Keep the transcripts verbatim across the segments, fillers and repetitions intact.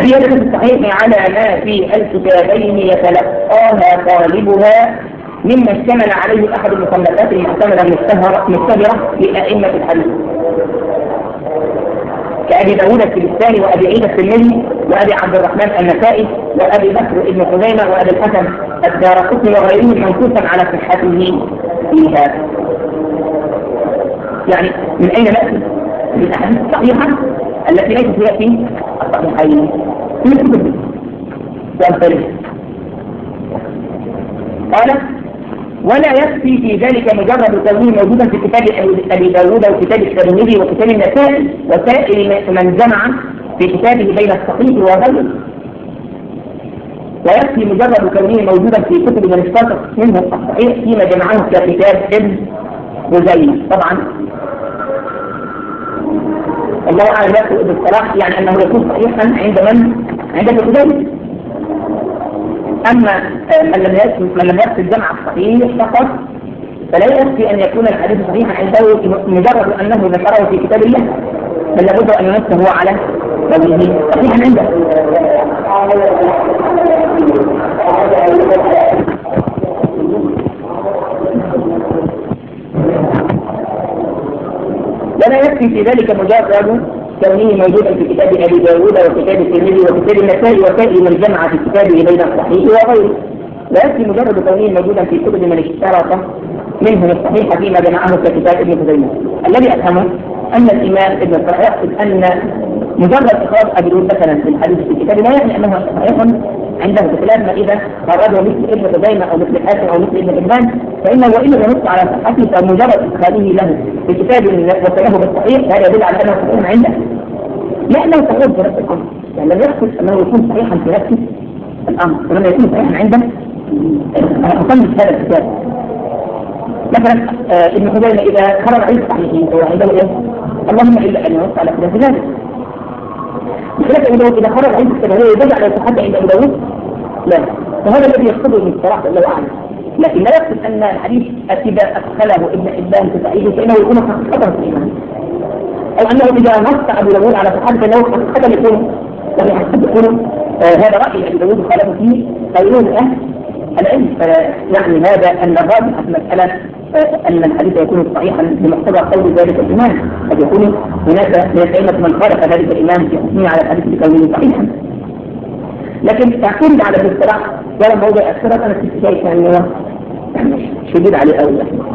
والزيادة في الصحيح على ما في الكتابين يتلقاها طالبها مما اشتمل عليه أحد المصنفات المعتمدة المشتهرة لأئمة الحديث كأبي داود السجستاني وأبي عيسى الترمذي وأبي عبد الرحمن النسائي وأبي بكر بن خزيمة وأبي الحسن الدارقطني وغيرهم منصوصا على صحته فيها. يعني من أين نأتي؟ من الأحاديث الصحيحة التي ليست فيها في الصحيحين في الكتب والتاريخ. قال ولا يكفي في ذلك مجرد كونه موجودا في كتاب أبي داود وكتاب الترمذي وكتاب النسائي وسائر من جمع في كتابه بين الصحيح وغيره، ويكفي مجرد كونه موجودا في كتب من اشتقق منه الصحيح فيما جمعه ككتاب ابن خزيمة. طبعا الله أعلم يقول بالصلاح يعني أنه يكون صحيحا عند من؟ عند ابن خزيمة. أما من لم يكن من لم يكن جمع الصحيح فقط فلا يكفي أن يكون الحديث صحيحا عنده مجرد أنه ذكره في كتاب الله، بل لابد أن ينصه على قوله صحيحا عنده. ولا يكفي في ذلك مجرد كونه موجودا في كتاب أبي داود وكتاب الترمذي وكتاب النسائي وسائر من جمع في كتابه بين الصحيح وغيره. لا يكفي مجرد كونه موجودا في كتب من اشترط منهم الصحيح فيما جمعه ككتاب ابن خزيمة. الذي أفهمه أن الإمام ابن الصلاح يقصد أن مجرد إخراج أبي داود مثلا في الحديث في الكتاب لا يعني أنه صحيح عنده، بخلاف ما إذا خرجه مثل ابن خزيمة أو مثل الحاكم أو مثل ابن حبان فإنه وإن ينص على صحته فمجرد إدخاله له في كتاب وصله بالصحيح هذا يدل على أنه صحيح عنده، لأنه صحيح في نفس الأمر. يعني لم يقصد أنه يكون صحيحا في نفس الأمر، ولما يكون صحيحا عنده أصنف هذا الكتاب. مثلا آه ابن خزيمة إذا خرج عن الصحيحين هو عنده إيه؟ اللهم إلا أن ينص على خلاف ذلك. بخلاف أبي داود إذا خرج عند الكتاب هو يدل على صحته عند أبي داود؟ لا، فهذا الذي يقصده من الصراحة الله أعلم. لكن لا يقصد أن الحديث إذا أدخله ابن حبان في صحيحه فإنه يكون حقيقة في الإيمان، أو أنه إذا نص أبو داود على صحته فإنه حقيقة يكون صحيحا. قد يكون آه هذا رأي أبي داود وخالفه فيه غيرون أهل العلم. يعني هذا أن الراجح في المسألة آه أن الحديث يكون صحيحا بمقتضى قول ذلك الإمام، قد يكون هناك من الأئمة من خالف ذلك الإمام في حكمه على الحديث بكونه صحيحا. لكن تعتمد على الاصطلاح ولا موضع أكثر أنا كنت شايف أنه يعني شديد عليه أوي.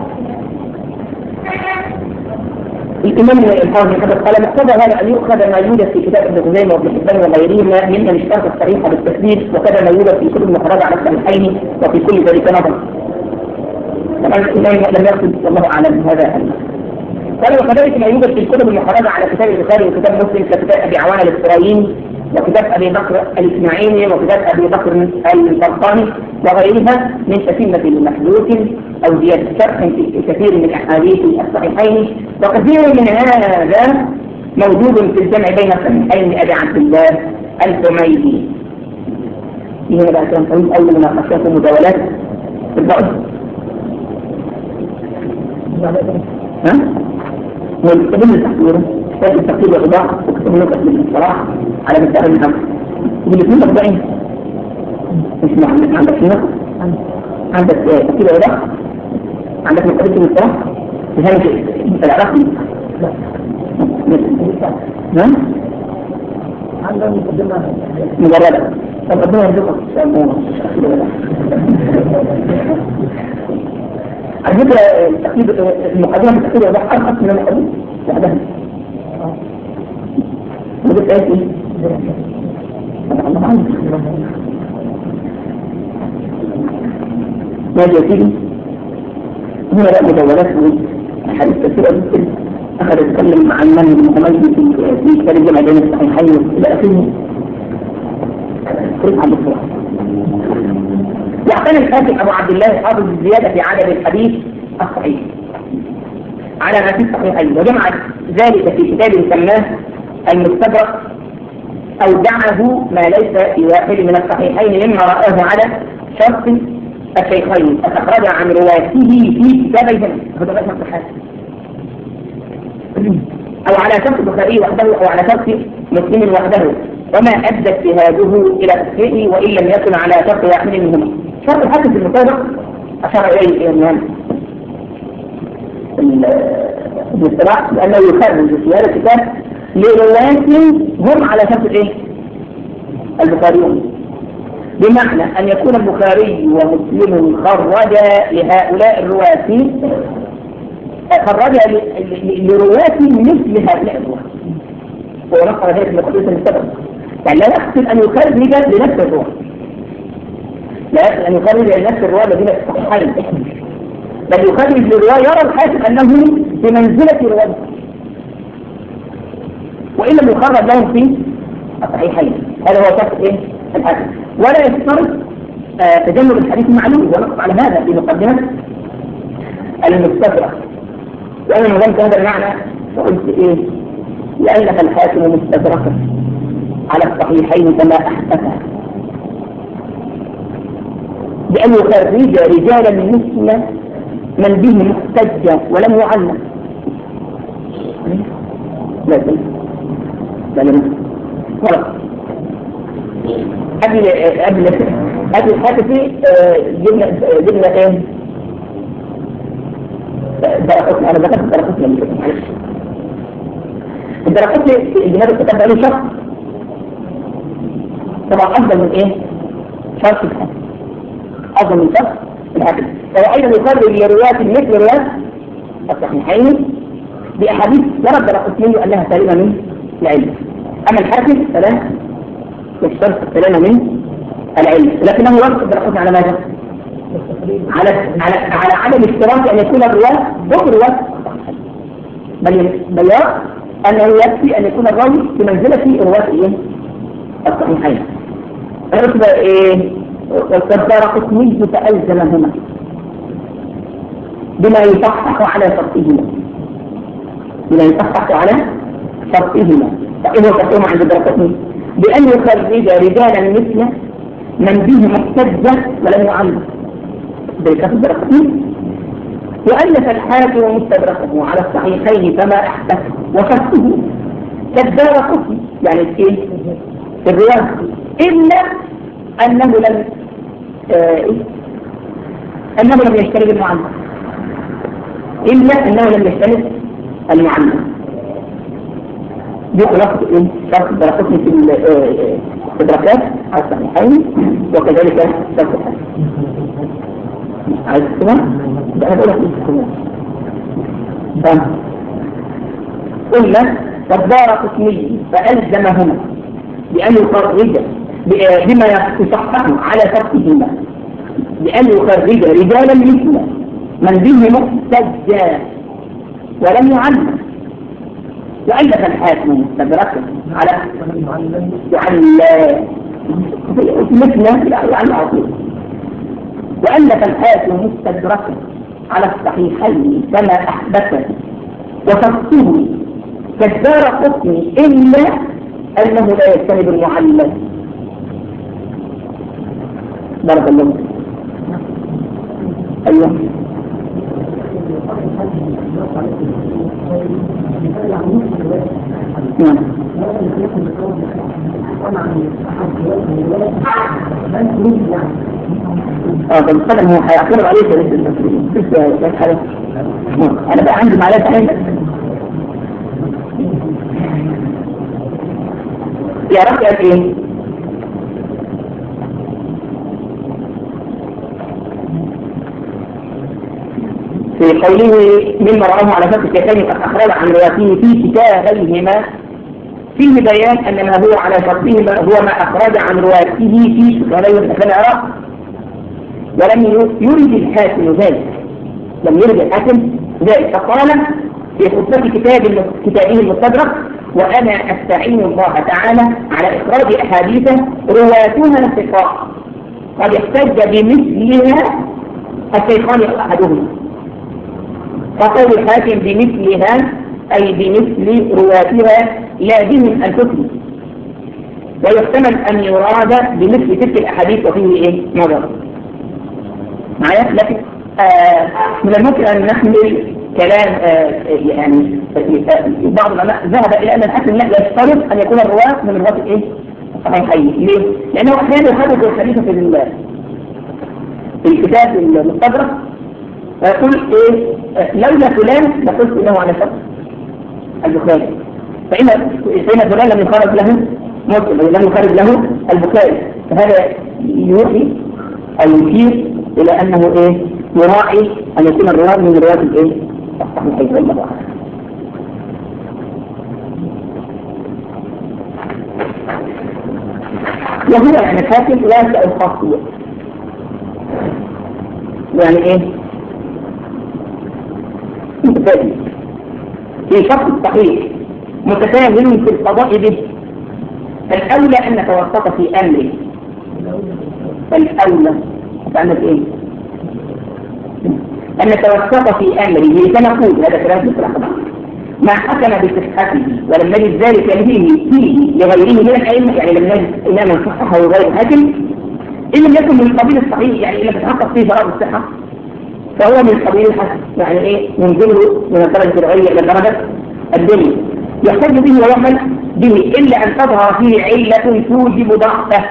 الإمام الحافظ قال مقتضى هذا أن يؤخذ ما يوجد في كتاب ابن خزيمة وابن حبان وغيرهما من الاشتراط الصحيحة بالتثبيت، وكذا ما يوجد في كتب المخرجة على الصحيحين وفي كل ذلك نظر. طبعا الإمام لم يقصد والله أعلم هذا. قال وكذلك ما يوجد في الكتب المخرجة على كتاب البخاري وكتاب مسلم ككتاب أبي عوانة الإسرائيلي وكتاب أبي بكر الإسماعيلي وكتاب أبي بكر الفرقاني وغيرها من تتمة المحدوث أو زيادة شرح في كثير من أحاديث الصحيحين. وكثير من هذا موجود في الجمع بين الصحيحين أبي عبد الله الحميدي. هنا بقى كان طويل أول ما خشيت المداولات في البعض. ها؟ والكتابين التحقير كتاب التحقير والإضاءة وكتاب النقص بالإصطلاح على مسائل الأمر. والاثنين مخضعين. مش عندك عندك نقص، عندك تحقير والإضاءة، عندك مقابلة بالإصطلاح بهذا العراقي. ها؟ عندنا مقدمة مجردة. طب ربنا يرزقك إن شاء الله. على فكرة المقدمة التحقير والإضاءة أرخص من المقدمة بعدها. وده ايه؟ ما جاتيني هنا لا مدولات حديث كثيرة جدا أخذ يتكلم عن من متميز في كتاب الجمع بين الصحيحين إلى آخره. كيف عم بتصير؟ واعتنى الحاكم أبو عبد الله حافظ الزيادة في عدد الحديث الصحيح على ما في الصحيحين، وجمع ذلك في كتاب سماه المستدرك أودعه ما ليس في واحد من الصحيحين مما رآه على شرط الشيخين فأخرج عن رواته في كتابيهم هذا غير صحيح أو على شرط البخاري وحده أو على شرط مسلم وحده وما أدى اجتهاده إلى تصحيحه وإن لم يكن على شرط واحد منهما. شرط الحديث في المطابق أشار إليه الإمام ابن الصلاح لأنه يخرج في هذا الكتاب لرواة هم على شرط الإيه؟ البخاريون، بمعنى أن يكون البخاري ومسلم خرجا لهؤلاء الرواة خرجا لرواة مثل هؤلاء الرواة، ونقل ذلك من قبيلة السبب. يعني لا يقصد أن يخرج لنفس الرواة، لا يقصد أن يخرج لنفس الرواة الذين في الصحيحين، بل يخرج للرواة يرى الحاكم أنه بمنزلة رواة وإن لم يخرج لهم في الصحيحين. هذا هو شرط إيه؟ الحاكم. ولا يشترط آه تجنب الحديث المعلوم، ونقف على هذا في مقدمة المستدرك. وأنا نظمت هذا المعنى وقلت إيه؟ لأنك الحاكم مستدركا على الصحيحين كما أحدثه بأن يخرج رجالا مثل من به محتج ولم يعلم. لا لا لا لا غلط. قبل قبل قبل الحادثة جبنا جبنا ايه؟ درقتنا انا ذكرت درقتنا اللي كنت معلش. الدرقتنا الجناب الكتاب بقاله شرط طبعا افضل من ايه؟ شرط الحادث افضل من شرط الحادث. وأيضا يقرر لروايات مثل روايات الصحيحين بأحاديث ورد درقتني أنها سليمة من العلم. أما الحاكم فلا يشترط السلامة من العلم، لكنه يرد درقتنا على ماذا؟ على على على عدم اشتراط أن يكون الرواة ضد رواة بل بل يرى أنه يكفي أن يكون الراوي بمنزلة رواة الصحيحين. الرتبة إيه؟ والدرقتني فألزمهما بما يصحح على شرطهما بما يصحح على شرطهما. فإنه تقوم عند الدرقتني بأن يخرج رجالا مثل من به محتج ولم يعلم ذلك في الدرقتني. وألف الحاكم مستدركه على الصحيحين كما أحدث وشرطه كالدرقتني يعني ايه في الرواية إلا أنه لم آه أنه لم يشترك المعلم إلا أنه لم يشترك المعلم. دي خلاصة إيه؟ شرط الدرقتني في الإدراكات على الصحيحين وكذلك شرط الحاكم. عايز تسمع؟ ده أنا بقول لك إيه؟ قلنا والدرقتني فألزمهما بأن يخرج بما يصحح على شرطهما بأن يخرج رجالا مثل من به محتج ولم يعلم. وألف الحاكم مستدركا على يعلم مثل يعلم عظيم. وألف الحاكم مستدركا على الصحيحين كما أحدث وشرطه كالدرقتني إلا أنه لا يجتنب المعلم. بارك الله. أيوه نعم. اه بالقدم هو هيعترض عليك يا رجل المسؤولين بس يا حاجة. انا بقى عندي معلومات عندك يا رب قال ايه؟ في قوله مما رواه على فتح الشيخين قد أخرج عن رواته في كتابيهما فيه بيان أن ما هو على شرطهما هو ما أخرج عن رواته في كتابيه العراق. ولم يرد الحاكم ذلك لم يرد الحاكم ذلك فقال في خطبة كتاب كتابه المستدرك وأنا أستعين الله تعالى على إخراج أحاديث رواتها ثقات قد احتج بمثلها الشيخان أو أحدهما. فقول الحاكم بمثلها أي بمثل رواتها لا بهم الحكم. ويحتمل أن يراد بمثل تلك الأحاديث وفيه إيه نظر معايا. لكن آه من الممكن أن نحمل كلام آه يعني بعض العلماء ذهب إلى أن الحاكم لا يشترط أن يكون الرواة من رواة إيه صحيحين. ليه؟ لأنه أحيانا يخرج الحديث في في الكتاب المستدرك فيقول إيه لولا فلان لقلت إنه على شرط البخاري، فإن فإن فلان لم يخرج له مسلم ولم يخرج له البخاري، فهذا يوحي أو يشير إلى أنه إيه يراعي أن يكون الرواة من رواية الإيه الصحيحين. والله أعلم. وهو يعني الحاكم لا يسأل الخاصية، يعني ايه متفاهم في شخص صحيح متفاهم في القضاء به، فالأولى أن نتوسط في أمره. فالأولى فأنت إيه أن نتوسط في أمره لنقول هذا كلام بصراحة ما حكم بصحته ولم نجد ذلك فيه فيه لغيره من الأئمة، يعني لم نجد إماما صححه غير حاكم إن لم يكن من قبيل الصحيح، يعني إن لم يتحقق فيه براءة الصحة فهو من قبيل الحسن، يعني إيه ينزله من الدرجة العليا إلى درجة الدنيا يحتج به ويعمل به إلا أن تظهر فيه علة توجب ضعفه.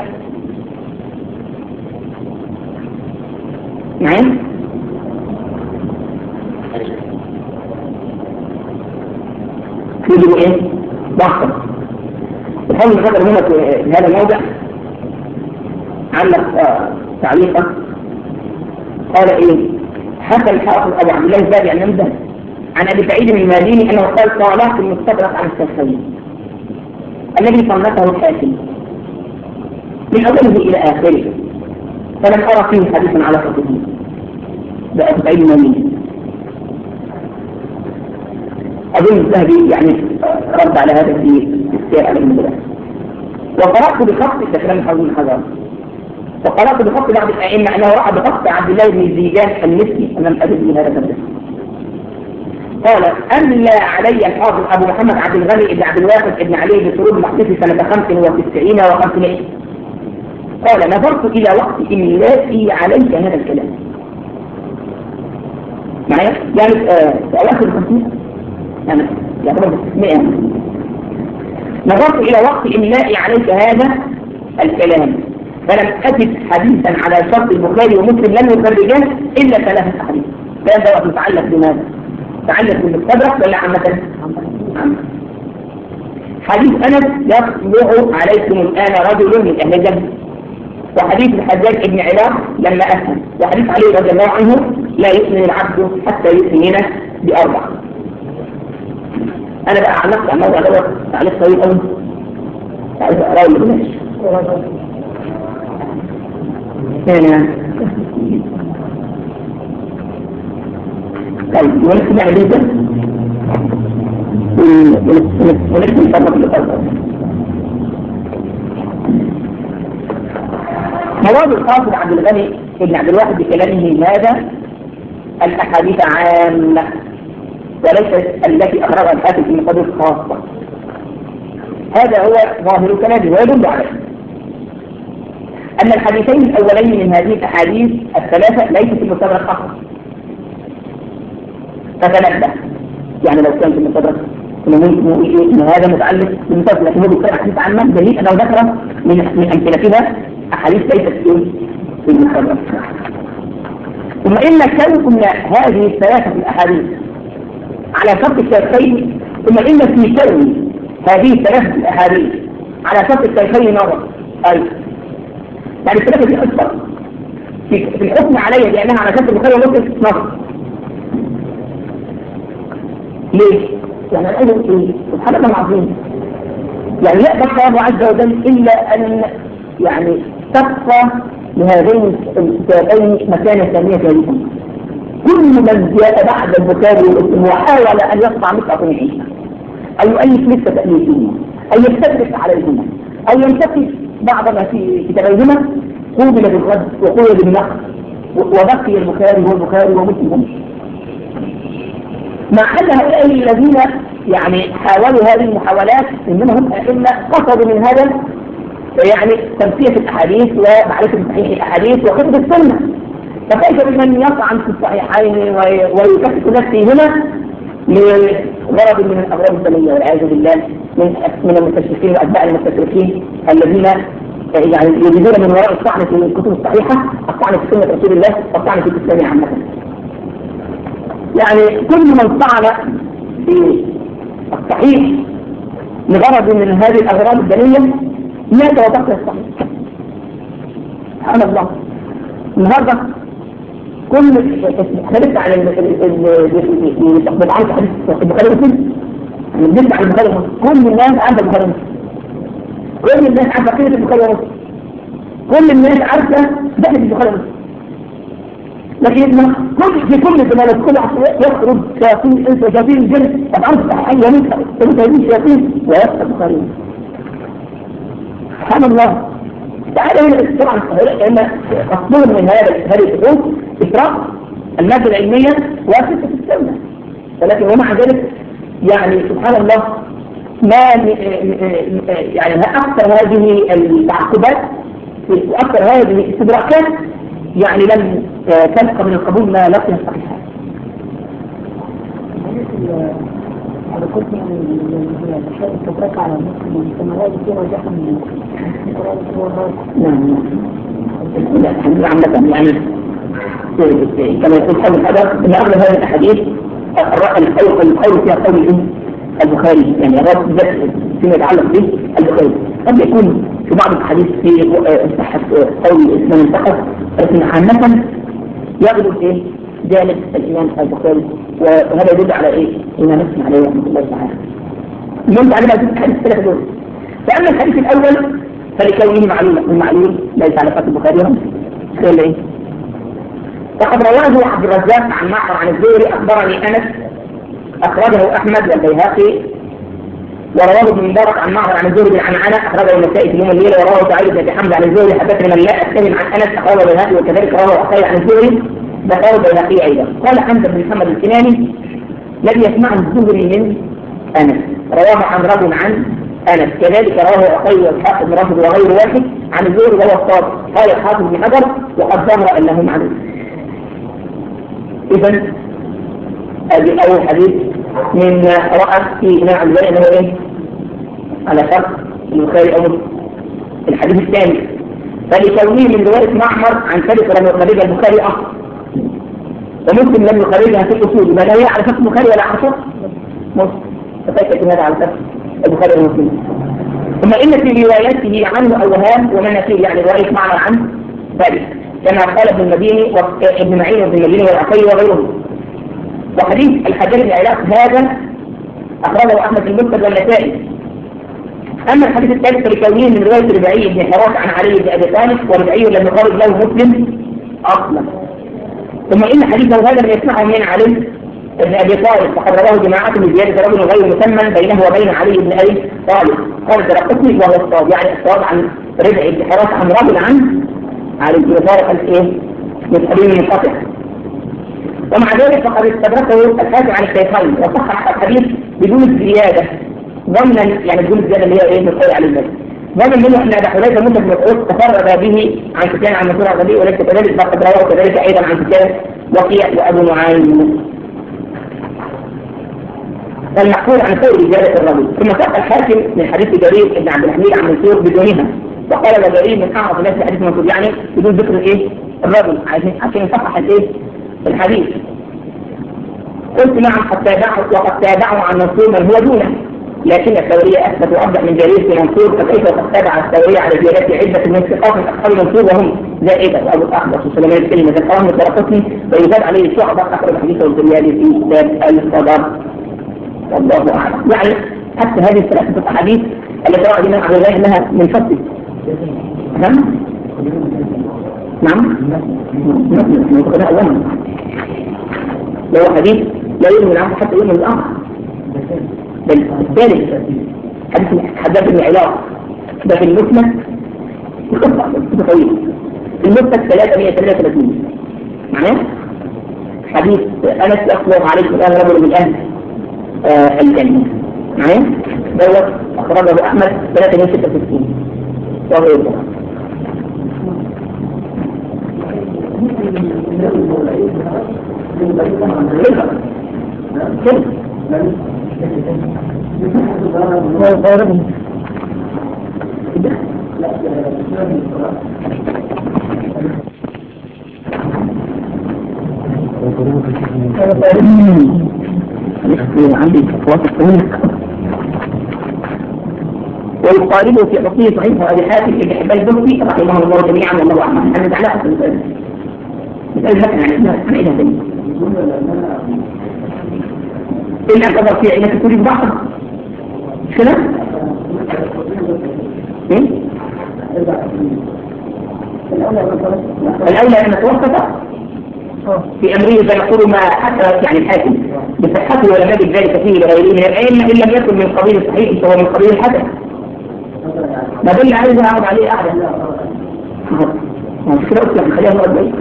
نعم توجب إيه ضعفه. الحول الخطر هنا في هذا الموضع علق آه تعليقا قال إيه حكى الحافظ أبو عبد الله الزاهد عن نمده عن أبي سعيد الماليني أنه قال طالعت المستدرك عن الشيخين الذي صنفه الحاكم من أوله إلى آخره فلم أرى فيه حديثا على خطبه. ده أبو سعيد الماليني أظن الذهبي يعني رد على هذا في السير على المدرسة. وقرأت بخط كلام حزم الحجر وقرأت بخط بعض الأئمة أنه رأى بخط عبد الله بن زيدان المسكي أمام أجل من هذا التدريس. قال أملى علي الحافظ أبو محمد عبد الغني بن عبد الواحد بن علي بن سرور المحدثي سنة خمس وتسعين وخمسمائة. قال نظرت إلى وقت إملائي عليك هذا الكلام معايا يعني آه في أواخر الخمسين يعني يعتبر مئة. نظرت إلى وقت إملائي عليك هذا الكلام فلم أجد حديثا على شرط البخاري ومسلم لم يخرجاه إلا ثلاثة أحاديث. كان ده متعلق بماذا؟ متعلق بالمستدرك ولا عامة؟ عامة. حديث أنس يطلع عليكم الآن رجل من أهل الجنة، وحديث الحجاج بن علاق لما أسلم، وحديث علي رضي الله عنه لا يؤمن العبد حتى يؤمن بأربع. أنا بقى علقت على الموضوع دوت تعليق طويل قوي عايز أقرأه اللي بلاش ثانيا. طيب ونحن نعمل ايه ده؟ ونحن نطبق لطبق مراد القاصد عبد الغني ابن عبد الواحد بكلامه هذا الأحاديث عامة وليست التي أخرجها الحاكم في مقادير خاصة. هذا هو ظاهر كلامه ويدل عليه أن الحديثين الأولين من هذه الأحاديث الثلاثة ليست في المستدرك فقط. فتنبه يعني لو كان في المستدرك كنا ممكن نقول إيه إن هذا متعلق بالمستدرك، لكن هو بيتكلم حديث عامة دليل أنه ذكر من من أمثلتها أحاديث ليست في المستدرك. ثم إن كون هذه الثلاثة الأحاديث على شرط الشيخين، ثم إن في كون هذه الثلاثة الأحاديث على شرط الشيخين نظر أي يعني الثلاثة دي أكثر في الحكم عليها لأنها على شرط البخاري ومسلم نظر. ليه؟ يعني الأجل سبحان الله العظيم يعني لا بقى الله عز وجل إلا أن يعني تبقى لهذين الكتابين مكانة ثانية ثالثة. كل من جاء بعد البخاري ومسلم وحاول أن يصنع مثل صنيعهما أو يؤلف مثل تأليفهما أو يستدرك عليهما أو ينتقد بعض ما في كتابيهما قوبل بالرد وقوبل بالنقد وبقي البخاري والبخاري ومسلم. مع أن هؤلاء الذين يعني حاولوا هذه المحاولات إنما هم أئمة قصدوا من هذا يعني تمثيل الأحاديث ومعرفة صحيح الأحاديث وحفظ السنة. فكيف بمن يطعن في الصحيحين ويكفك نفسه هنا لغرض من الأغراض الدنيا والعياذ بالله من من المستشرقين واتباع المستشرقين الذين يعني يريدون من وراء الطعن في الكتب الصحيحه الطعن في سنه رسول الله والطعن في الاسلام عامه. يعني كل من طعن في الصحيح لغرض من هذه الاغراض الدينيه مات وبقي الصحيح. سبحان الله. النهارده كل حديث عن المتعلق حديث البخاري ومسلم بنسمع عن البخاري ومسلم كل الناس عارفه البخاري ومسلم كل الناس عارفه قيمه البخاري ومسلم كل الناس عارفه دخل البخاري ومسلم لكن كل في كل البلاد كل يخرج شياطين الانس وشياطين الجن طبعا صحيح ومسلم شياطين ويفتح البخاري ومسلم. سبحان الله. تعالى هنا طبعا لان اصلهم من هذا هذه الحقوق اشراق الماده العلميه واسسه السنه ولكن ومع ذلك يعني سبحان الله ما يعني اكثر هذه التعقيدات واكثر هذه الاستدراكات يعني لم تلقى من القبول ما لقي الصحيحه. على كل من الشيء تترك على المسلم ثم لا يصير وجهه من نعم نعم عامة يعني كما يقول حول هذا من أغلب هذه الأحاديث القول القول فيها قول البخاري يعني الرد فيما يتعلق به البخاري قد يكون في بعض الأحاديث في صحة قول من انتقد لكن عامة يغلب إيه جانب الإمام البخاري وهذا يدل على إيه؟ إما نسمع عليه رحمة الله تعالى. المهم على ما الحديث الثلاثة دول. فأما الحديث الأول فلكونه معلوم المعلوم ليس على فتح البخاري قال إيه؟ فقد رواه عبد الرزاق عن معمر عن الزهري أخبرني أنس أخرجه أحمد والبيهقي ورواه ابن مبارك عن معمر عن الزهري عن عنعنة أخرجه النسائي في يوم الليل ورواه سعيد بن حمد عن الزهري حدثني من لا أتكلم عن أنس أخرجه البيهقي وكذلك رواه أخي عن الزهري ذكره البيهقي أيضا. قال حمد بن محمد الكناني لم يسمع الزهري من أنس رواه عن رجل عن أنس كذلك رواه أخي وإسحاق بن راشد وغير واحد عن الزهري وهو الصاد قال الحافظ بن حجر وقد ظهر أنه معلوم. إذن هذه أول حديث من رأى في إمام عبد الله أنه إيه على شرط البخاري أو الحديث الثاني فلكونه من رواية معمر عن ثالث لم يخرجها البخاري أصلا ومسلم لم يخرجها في الأصول يبقى لا هي على شرط البخاري ولا على شرط مسلم فتأكد هذا على شرط البخاري ومسلم. ثم إن في روايته عنه أوهام ومن فيه يعني رواية معمر عن ثالث كما قال ابن المديني وابن معين وابن المديني والعقيل وغيره. وحديث الحجاج بن علاق هذا أخرجه أحمد في المسند والنسائي. أما الحديث الثالث فلكونه من رواية ربعي بن حراس عن علي بن أبي طالب وربعي لم يخرج له مسلم أصلا. ثم إن حديثه هذا لم يسمعه من علي بن أبي طالب فقد رواه جماعة من زيادة رجل غير مسمى بينه وبين علي بن أبي طالب قال ترقصني وهو الصواب يعني الصواب عن ربعي بن حراس عن رجل عن علي بن طالب الإيه من حديث منقطع. ومع ذلك فقد استدركه الحاكم عن الشيخين وصحح الحديث بدون الزيادة ضمنا يعني بدون الزيادة اللي هي ايه مقال على الناس ضمن منه ان ابا حذيفه مدة من مسعود تفرد به عن سفيان عن منصور الغزي وليس كذلك فقد رواه كذلك ايضا عن سفيان وكيع وابو نعيم المحفوظ عن خير زيادة الرجل. ثم ساق الحاكم من حديث جرير بن عبد الحميد عن منصور بدونها وقال جرير من اعرف الناس حديث منصور يعني بدون ذكر ايه الرجل عشان يصحح الايه الحديث. قلت نعم قد تابعه وقد تابعه عن منصور من هو دونه لكن الثورية أثبت وأبدأ من جرير في منصور فكيف قد تابع الثورية على زيادة عدة من ثقات من أصحاب منصور وهم زائدة وأبو الأحبس وسلمان الكلمة القرآن مترقصني ويزاد عليه شعبة أخرج حديثه الزريالي في كتاب الصدر والله أعلم. يعني حتى هذه الثلاثة الأحاديث التي روى الإمام عبد الله أنها منفصلة. نعم نعم نعم أولا لو حديث لا يؤمن العبد حتى يؤمن الآخر بل الثالث حديث حداد بن علاق ده في المسند يقطع طويل المسند ثلاثمائة وثلاثة وثلاثين معناه حديث أنس أخبر عليكم الآن رجل من أهل آه الجنة معناه دوت أخرجه أحمد ثلاثمائة وستة وستين وهو يبقى كيف؟ كيف؟ عندي ويقاربه في حقيقة صحيح وأبي حاتم ابن حبان البصري رحمه الله جميعا والله أعلم. أنا على أصل المسألة مسألة مثلا عن عينها تاني إلا أن قدر في عينك تريد بعض مش كده؟ إيه؟ الأولى أن نتوسط في أمره فنقول ما حتى يعني الحاكم بصحته ولا نجد ذلك فيه لغيره من العلم إن لم يكن من قبيل الصحيح فهو من قبيل الحسن. ما دل عليه أقعد عليه قاعدة مش كده أسلم خليها مرة بعيد.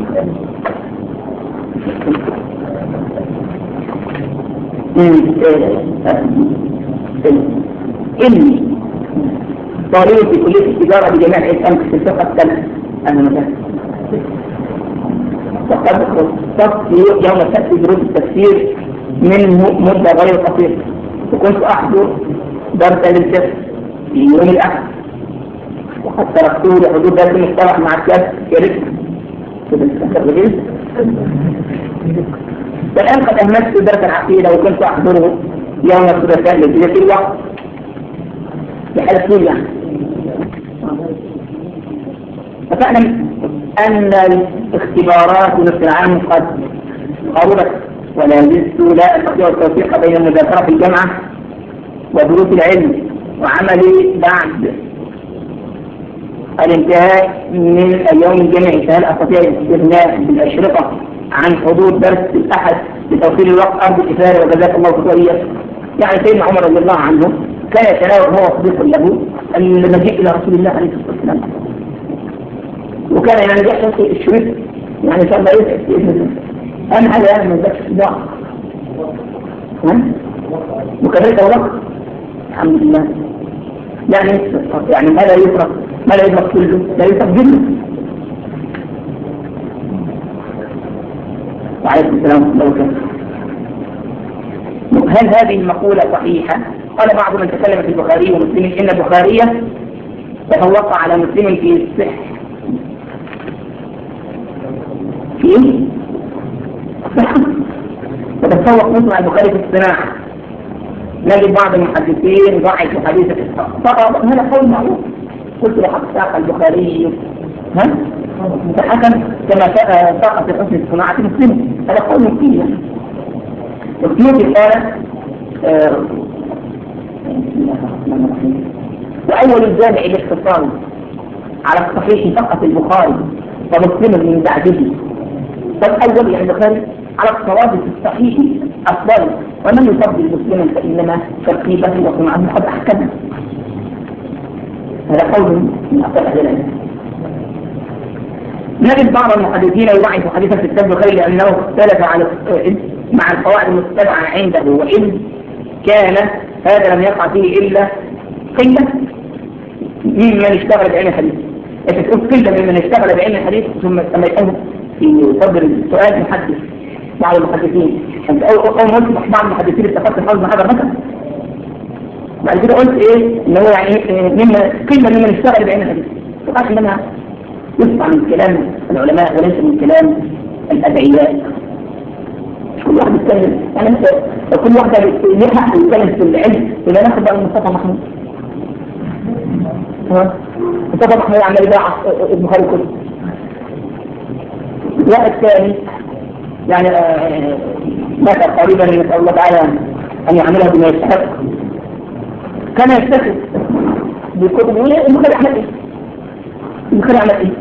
إني طالب في كلية التجارة بجامعة عين شمس في الفقه السنة أنا مكان وقد خصصت يوم السبت دروس التفسير من مدة غير قصيرة وكنت أحضر درس للفقه في يوم الأحد وقد تركته لحدود درس مصطلح مع الكتاب يا ريت والآن قد أهملت درس العقيدة وكنت أحضره يوم الثلاثاء لجلة الوقت بحالة طول يعني. ففعلا أن الاختبارات نصف العام قد قربت ولا زلت لا أستطيع التوفيق بين المذاكرة في الجامعة ودروس العلم وعملي بعد الانتهاء من اليوم الجامعي. فهل أستطيع الاستغناء بالأشرطة عن حضور درس الأحد لتوفير الوقت؟ أرجو الإفادة وجزاك الله خيرا. يعني سيدنا عمر رضي الله عنه كان يتناول هو صديق له المجيء إلى رسول الله عليه الصلاة والسلام وكان يعني يحصل الشريط يعني صلى يسعد بإذن الله. أهم حاجة يعني ما يزدكش صداع وكذلك الوقت الحمد لله يعني يعني ما لا يفرق ما لا يفرق كله لا يفرق جله. وعليكم السلام ورحمة الله وبركاته. هل هذه المقولة صحيحة؟ قال بعض من تكلم في البخاري ومسلم إن البخاري تفوق على مسلم في الصحة في الصحة وتفوق مسلم على البخاري في الصناعة. نجد بعض المحدثين ضعف حديث طبعا هذا قول معروف. قلت لحق ساق البخاري ها حكم كما ساق في حسن الصناعة مسلم هذا قول مفيد يعني. والسيوطي قال آه وأول الجامع الاختصار على الصحيح فقط البخاري ومسلم من بعده. فالأول يعني البخاري على الصواب في الصحيح أفضل ومن يفضل مسلما فإنما ترتيبه وصنعه قد أحكمه. هذا قول من أفضل أهل العلم. نجد بعض المحدثين يضعف حديثا في كتاب البخاري لأنه اختلف على مع القواعد المتبعة عنده وإن كان هذا لم يقع فيه إلا قلة ممن اشتغل بعلم الحديث. أنت تقول قلة ممن اشتغل بعلم الحديث ثم لما يقول في صدر السؤال محدث بعض المحدثين أنت أول قلت بعض المحدثين استفدت حفظ هذا مثلا بعد كده قلت إيه إن هو يعني مما قلة ممن اشتغل بعلم الحديث. فقالت إنما يسمع من كلام العلماء وليس من كلام الأدعياء. كل واحد يتكلم يعني مثلا كل واحدة لها حق يتكلم في العلم إذا ناخد بقى مصطفى محمود مصطفى محمود عمل يباع البخاري كله. واحد ثاني يعني مات قريبا نسأل الله تعالى أن يعملها بما يستحق كان يستخدم بالكتب البخاري عمل إيه؟ البخاري عمل إيه؟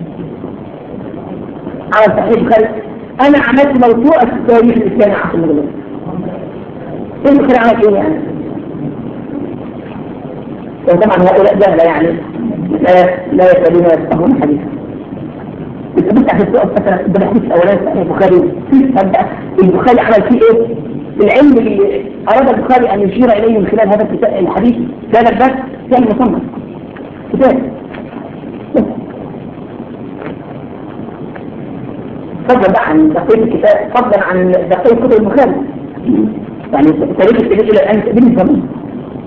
عمل صحيح البخاري. أنا عملت موضوع التاريخ الإسلامي عشان نقول إيه البخاري عمل إيه يعني؟ وطبعا هؤلاء جهلة يعني لا لا يسألون يفقهون حديثا. بتبص على السؤال مثلا بالحديث الأولاني صحيح البخاري البخاري عمل فيه إيه؟ العلم اللي أراد البخاري أن يشير إليه من خلال هذا الحديث كان البث كان مصنف كتاب. فضلا عن دقيق الكتاب فضلا عن دقيق كتب البخاري يعني تاريخ التاريخ إلى الآن بالنسبة له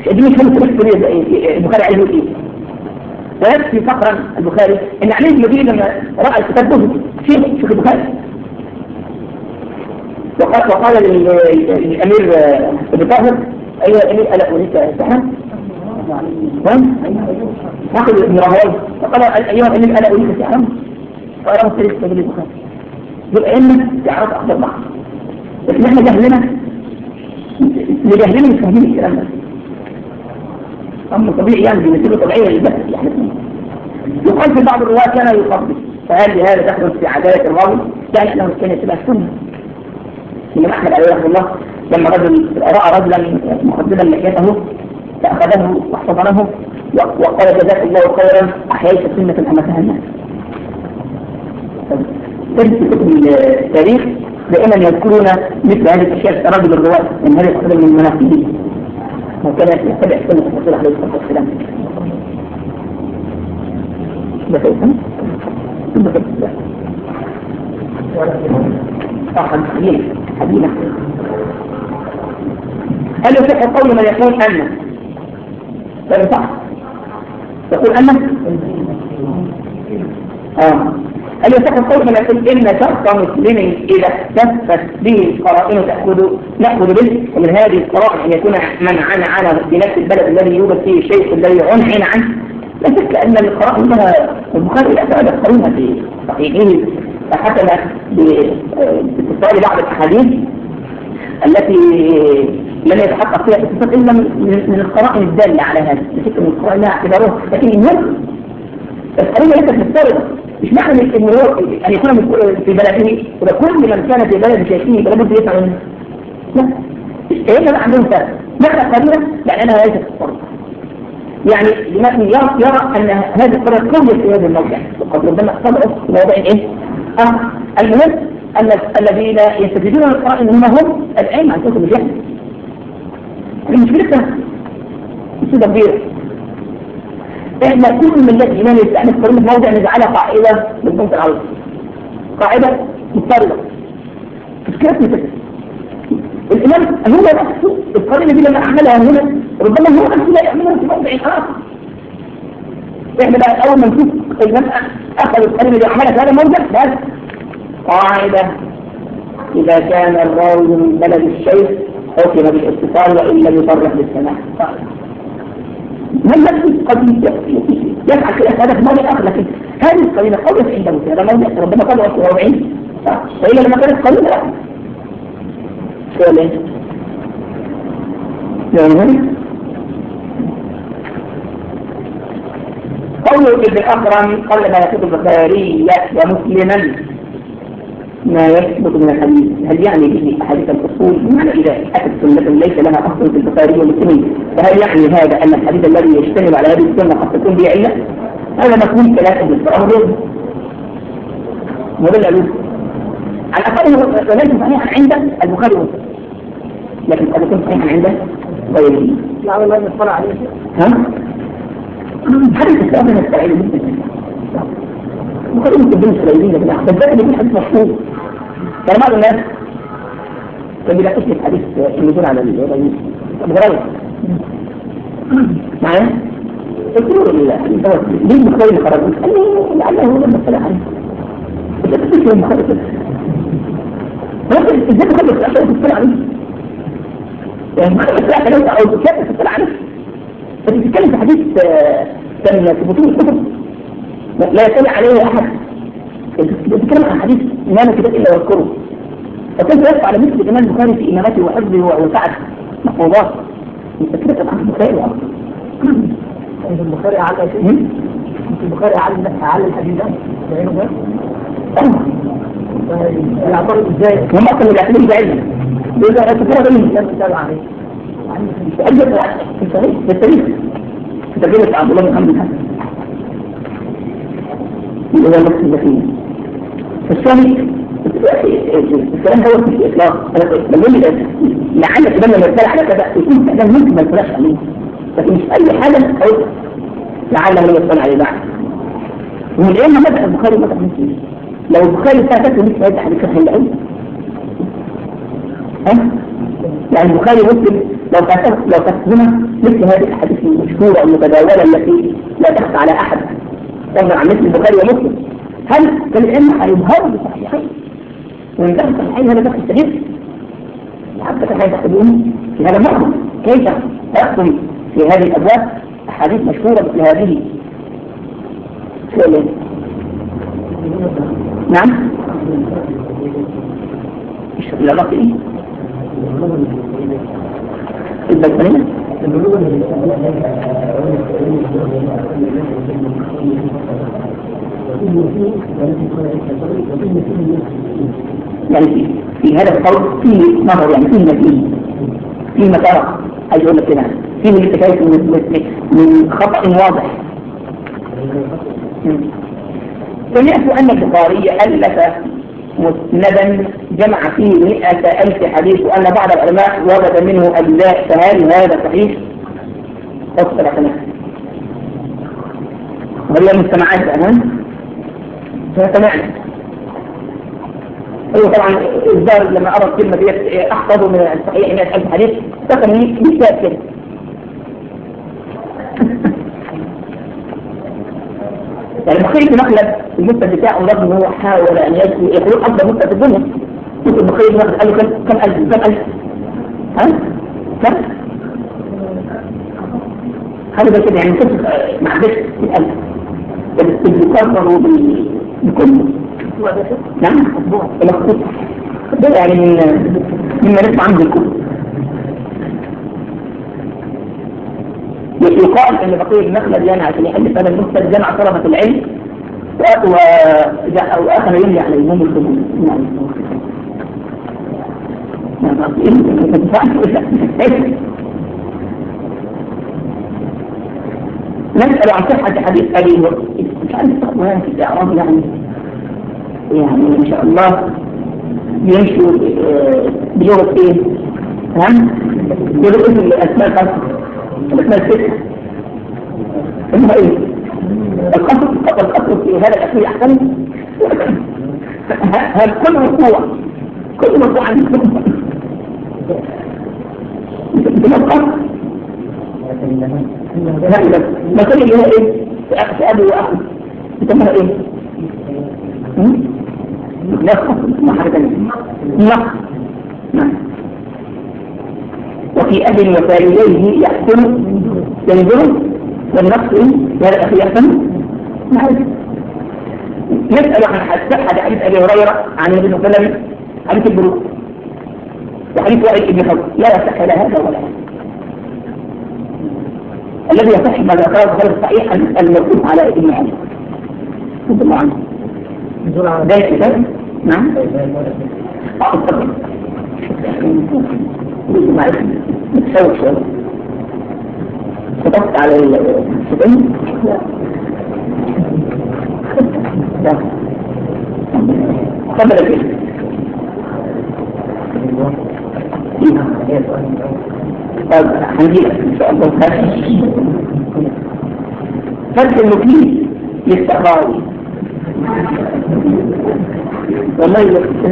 دي مش هم البخاري عليه ايه. ويكفي فقرا البخاري ان علي بن المديني لما راى الكتاب ده شيخ شيخ البخاري وقال وقال للامير ابن طاهر ايها الامير الا اريك سحرا اخذ ابن رهوان فقال ايها الامير الا اريك سحرا فقال مختلف كتاب البخاري يبقى ان تعرف اخبار بعض لكن احنا جهلنا لجهلنا مش فاهمين الكلام ده أمر طبيعي يعني بنسبة طبيعية للبحث يعني. يقال في بعض الرواة كان يقبل فهل هذا دخل في عدالة الراوي؟ يعني أنه كان يتبع السنة. الإمام أحمد عليه رحمه الله لما رجل رأى رجلا مقدما لحيته فأخذه واحتضنه وقال جزاك الله خيرا أحييت سنة أمتها الناس. تجد في كتب التاريخ دائما يذكرون مثل هذه الأشياء رجل الرواة من هذه القدم من المنافقين وكان يتبع سنة الرسول عليه الصلاة والسلام. ده فيهم؟ ثم فيهم أحد حديث حديثة هل يصح قول من يقول أن لا يصح يقول أن آه هل يصح قول من يقول إن شرط مسلم إذا اكتفت به القرائن تأخذ نأخذ به ومن هذه القرائن أن يكون منعا على بنفس البلد الذي يوجد فيه الشيء الذي عنعن عنه. لا شك أن القرائن لها البخاري أعتمد قرينة في صحيحه فحكم باتصال بعض الأحاديث التي لم يتحقق فيها اتصال إلا من القرائن الدالة على هذا. لا شك أن القرائن لها اعتباره لكن المهم القرينة ليست مضطردة. مش معنى ان هو ان يكون في بلده وده كل من كان في بلد شيخه بلده يسعى منه. لا ايه بقى عندهم فرق معنى قليلا لانها ليست فرق يعني لمن يرى, يرى ان هذه القرية قوية في هذا الموضع وقد ربما طبعوا في موضع ايه اه المهم ان الذين يستفيدون من القرائن هم هم العلم عن كتب الجهل. المشكلة مش كبيرة احنا كل من الذي ينام يستعمل قرينة في موضع نجعلها قاعدة بالضبط العرض قاعدة مضطردة فكرة مثل الإمام هو نفسه القرينة دي لما أعملها هنا ربما هو نفسه لا يعملها في موضع آخر. احنا بقى أول ما نشوف الإمام أخذ القرينة دي وعملها في هذا الموضع بس قاعدة إذا كان الراوي من بلد الشيخ حكم بالاتصال وإن لم يصرح بالسماع من نفسه قد يفعل كده هذا في موضع آخر لكن هذه القرينة قوية عنده في هذا الموضع ربما طلعوا في أربعين وإلا لما كانت قرينة لا شو ليه؟ يعني قوله ابن أكرم قبل ما يكتب البخاري ومسلما ما يثبت من الحديث هل يعني به أحاديث الأصول بمعنى إذا أتت سنة ليس لها أصل في البخاري ومسلم فهل يعني هذا أن الحديث الذي يشتمل على هذه السنة قد تكون به علة؟ هذا مفهوم ثلاثة بالفرق مدل علوم على الأقل ليس صحيحا عند البخاري ومسلم لكن قد يكون صحيحا عنده غيره. لا والله يطلع عليه ها؟ حديث الإسلام من التعليم جدا البخاري ومسلم بين السلايين لكن أحسن يكون حديث مشهور يعني بعض الناس كان يلاقيش الحديث النزول على الغيب الغيب معايا؟ قلت له الحديث دوت ليه البخاري اللي خرجوه؟ قال لي لعله هو لما اطلع عليه انت بتكتب البخاري كده ممكن ازاي تخلص الاشياء اللي بتطلع عليه؟ يعني ما تطلع عليه او تشاف تطلع عليه انت بتتكلم في حديث كان في بطول الكتب لا يطلع عليه احد بتتكلم عن حديث إمام كتاب إلا يذكره فكيف يدفع على مثل الإمام البخاري في إمامته وحفظه وسعة محفوظات أنت كده تبقى عن البخاري أنت البخاري أعلى شيء أنت البخاري أعلى الحديث ده بعينه ده يعترض إزاي هم أصلا يعتبروا ده علم يقول لك أنت كده بين الإسلام تتابع عليه أجل في التاريخ في التاريخ في ترجمة عبد الله بن محمد الحسن اللي هو نفس الذكية الثاني الكلام هو في الإطلاق أنا بقول لعل كمان لما يرسل على كذا يكون فعلا ممكن ما يرسلش عليه لكن مش أي حاجة أقول لعل ما يرسل عليه بعد ومن أين مدح البخاري ومدح مسلم لو البخاري فاتته مثل هذا حديث حلو قوي ها يعني البخاري مسلم لو فاتته لو فاتهما مثل هذه الأحاديث المشهورة المتداولة التي لا تخفى على أحد تنظر عن مثل البخاري ومسلم، هل كان العلم هيظهروا بصحيحين ومن ذلك الصحيحين هذا بس الصحيح حتى كيف تقولون في هذا المعنى؟ كيف تأخذ في هذه الأبواب أحاديث مشهورة مثل هذه؟ نعم؟ العلاقة إيه؟ البيتانية؟ يعني في, في هذا القول فيه نظر، يعني فيه نتيجة، فيه مسارة، عايز أقول لك كده فيه اللي تكايف من, من خطأ واضح. سمعت أن البخاري ألف مسندا جمع فيه مئة ألف حديث وأن بعض العلماء وجد منه أجزاء، فهل هذا صحيح؟ أصبر أخنا وهي المستمعات الآن فسمعنا. أيوة طبعا الزار لما أرى الكلمة دي أحفظه من الصحيح مئة ألف حديث تقني بكتاب كده. يعني بخير نقلب المسند بتاعه رغم هو حاول أن يقول أفضل مسند في الدنيا. مثل بخير نقلب قال له كم كم ألف كم ألف ها؟ كم؟ هذا ده كده يعني كيف ما عدتش الألف بيكرروا بكل نعم الأخطوط ده يعني من مما نسمع عنه الكتب. يقال ان بقية المخلد يعني عشان يحل هذا المسند جمع طلبة العلم وآخر يملي عليهم الفضول. نسأل عن صحة حديث أبي مش عارف تقوى في الإعراب يعني يعني إن شاء الله يمشوا بلغة إيه؟ هم؟ بلغة الأسماء الخمسة الأسماء الستة ثم إيه؟ القصد القصد في هذا الأسماء أحسن هل كل مرفوع كل مرفوع عن القصد لا ما كل اللي هو إيه؟ في أبي وأخي يسمى إيه؟ لا قصد ما حاجة تانية نقص. نعم. وفي أب وفارييه يحسن ينظر والنقص هذا الأخي يحسن نعم. نسأل عن حديث حديث أبي هريرة عن النبي صلى الله عليه وسلم حديث البروق وحديث وائل بن حجر لا يصح لا هذا ولا هذا. الذي يصح ما ذكره غير الصحيح الموقوف على ابن علي رضي الله عنه ده الكتاب. نعم أعتقد بتسوي شوية كتبت على السبعين لا قبل كده طب هنجيلك إن شاء الله. فرق المكليف للسقاوي والله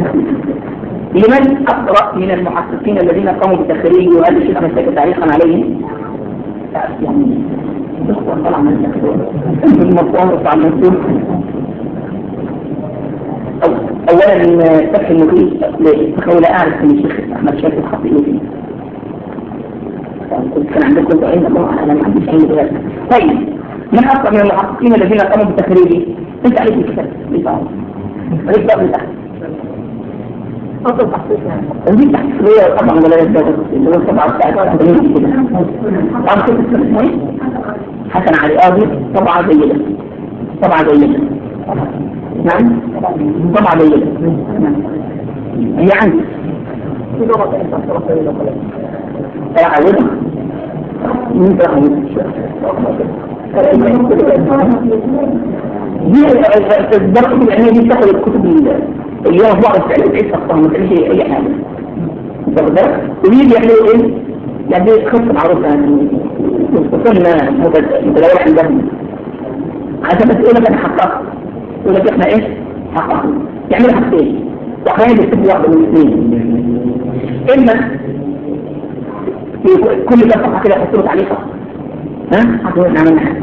لمن أقرأ من المحققين الذين قاموا بتخريجه وهذا الشيء أمسك تعليقا عليه يعني بخوة طلع من التخريج المطوان رفع المنصور. أولا فتح المكليف لتخيل أعرف من الشيخ أحمد شاكر الخطيئي كان عندكم علم الله أنا ما عنديش علم بهذا. طيب من أقرأ من المحققين الذين قاموا بتخريجه انت عليك الكتاب بالفعل عليك بقى بالأخذ أفضل تحقيق يعني دي تحقيقية طبعا ولا يزداد اللي هو طبعا بتاعت كده طبعا كده اسمه ايه؟ حسن علي قاضي طبعا جيدة طبعا جيدة نعم طبعا جيدة هي عندي في لغة انت أعودها مين تأخذ دي الدرجة العلمية دي تاخد الكتب اللي هي بعض التعليم تعيش أخطاء ما تعيش أي حاجة درجة ويجي يعملوا إيه؟ يعني خطة معروفة يعني وصلنا متداولة عندهم عشان بس يقول لك أنا حققت يقول لك إحنا إيش؟ حققت يعملوا حاجتين وأحيانا بيكتبوا واحدة من الاثنين إما في كل صفحة كده يحط له تعليقة ها هتقول نعمل حاجة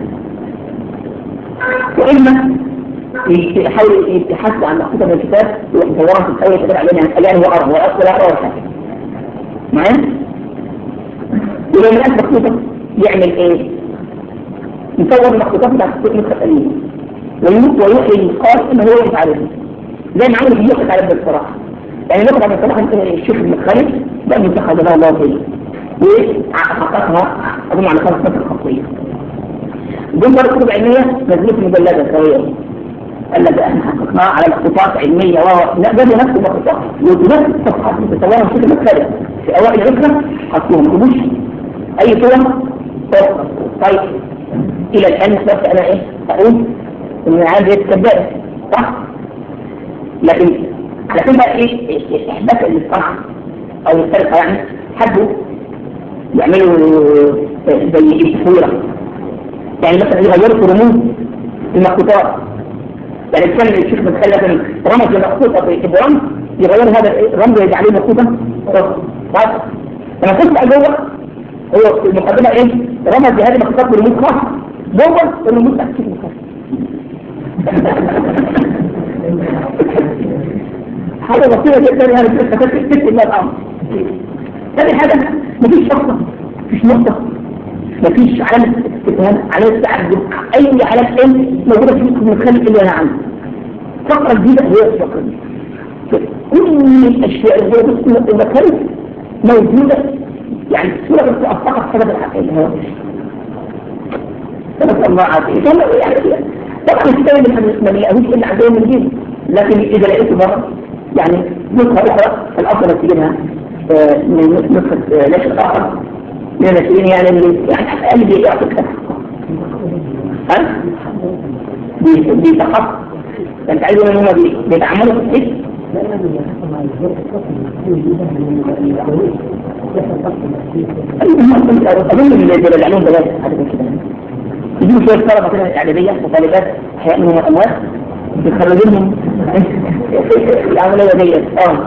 وإما يحاول يتحسن عن مقصودة من الكتاب ويدورها في الأول يتبع علينا الآن هو أرى ولا أرى ولا معايا ولو من أجل مقصودة يعمل إيه؟ يصور المقصودات بتاعت السوق متخلية ويوحي القارئ إن هو يتعرفه زي ما عمل يوحي تعرف بالصراحة يعني نقطة عن الصراحة الشيخ المتخلف ده المنتخب ده الله فيه وحققها أظن على خمس سنة خطية دون بقى كتب علمية نزلت مجلدة سوية قال لك احنا حققناها على مخطوطات علمية و لا ده نفس المخطوطات ونفس الصفحات اللي تصورها بشكل مختلف في أوائل العشرة حطوهم مكتبوش أي صورة طيب إلى الآن نفسي أنا إيه أقول إن عادي يتكبر صح؟ لكن على كل بقى إيه إحداث الصنعة أو السرقة يعني حبوا يعملوا زي التصويرة يعني مثلا يغيروا رموز المخطوطات يعني كان الشيخ متخلف رمز المخطوطة في الرمز يغير هذا الرمز ويجعله مخطوطة طيب أنا كنت أجوه هو في المقدمة إيه رمز بهذه المخطوطات برموز خاصة جوه الرموز تحكيك مخطوطة حاجة بسيطة جدا يعني بتستفاد ست الله الأمر ثاني حاجة مفيش شخصة مفيش نقطة مفيش علامة استفهام علامة تعجب أي علامة إيه موجودة في المخلف اللي أنا عنده فقرة جديدة هي الفقرة دي كل الأشياء اللي هي بس المخلف موجودة يعني الصورة بس أفقط حاجة بالحقيقة نسأل الله عافية يعني طبعا الكتاب ما نلاقيهوش إلا عندهم من جيل لكن إذا لقيته مرة يعني نسخة أخرى الأفضل تجيبها من نسخة نشر آخر من الناشرين يعني اللي يعني أقل بيعطي كتاب ها؟ بيتخصص أنت عايزون إن هم بيتعاملوا في الحس أظن اللي بيرجعلهم بلاش حاجة كده يجيبوا شوية طلبة كده إعدادية وطالبات أحياء منهم الأموات بيخرجونهم العملية ديت اه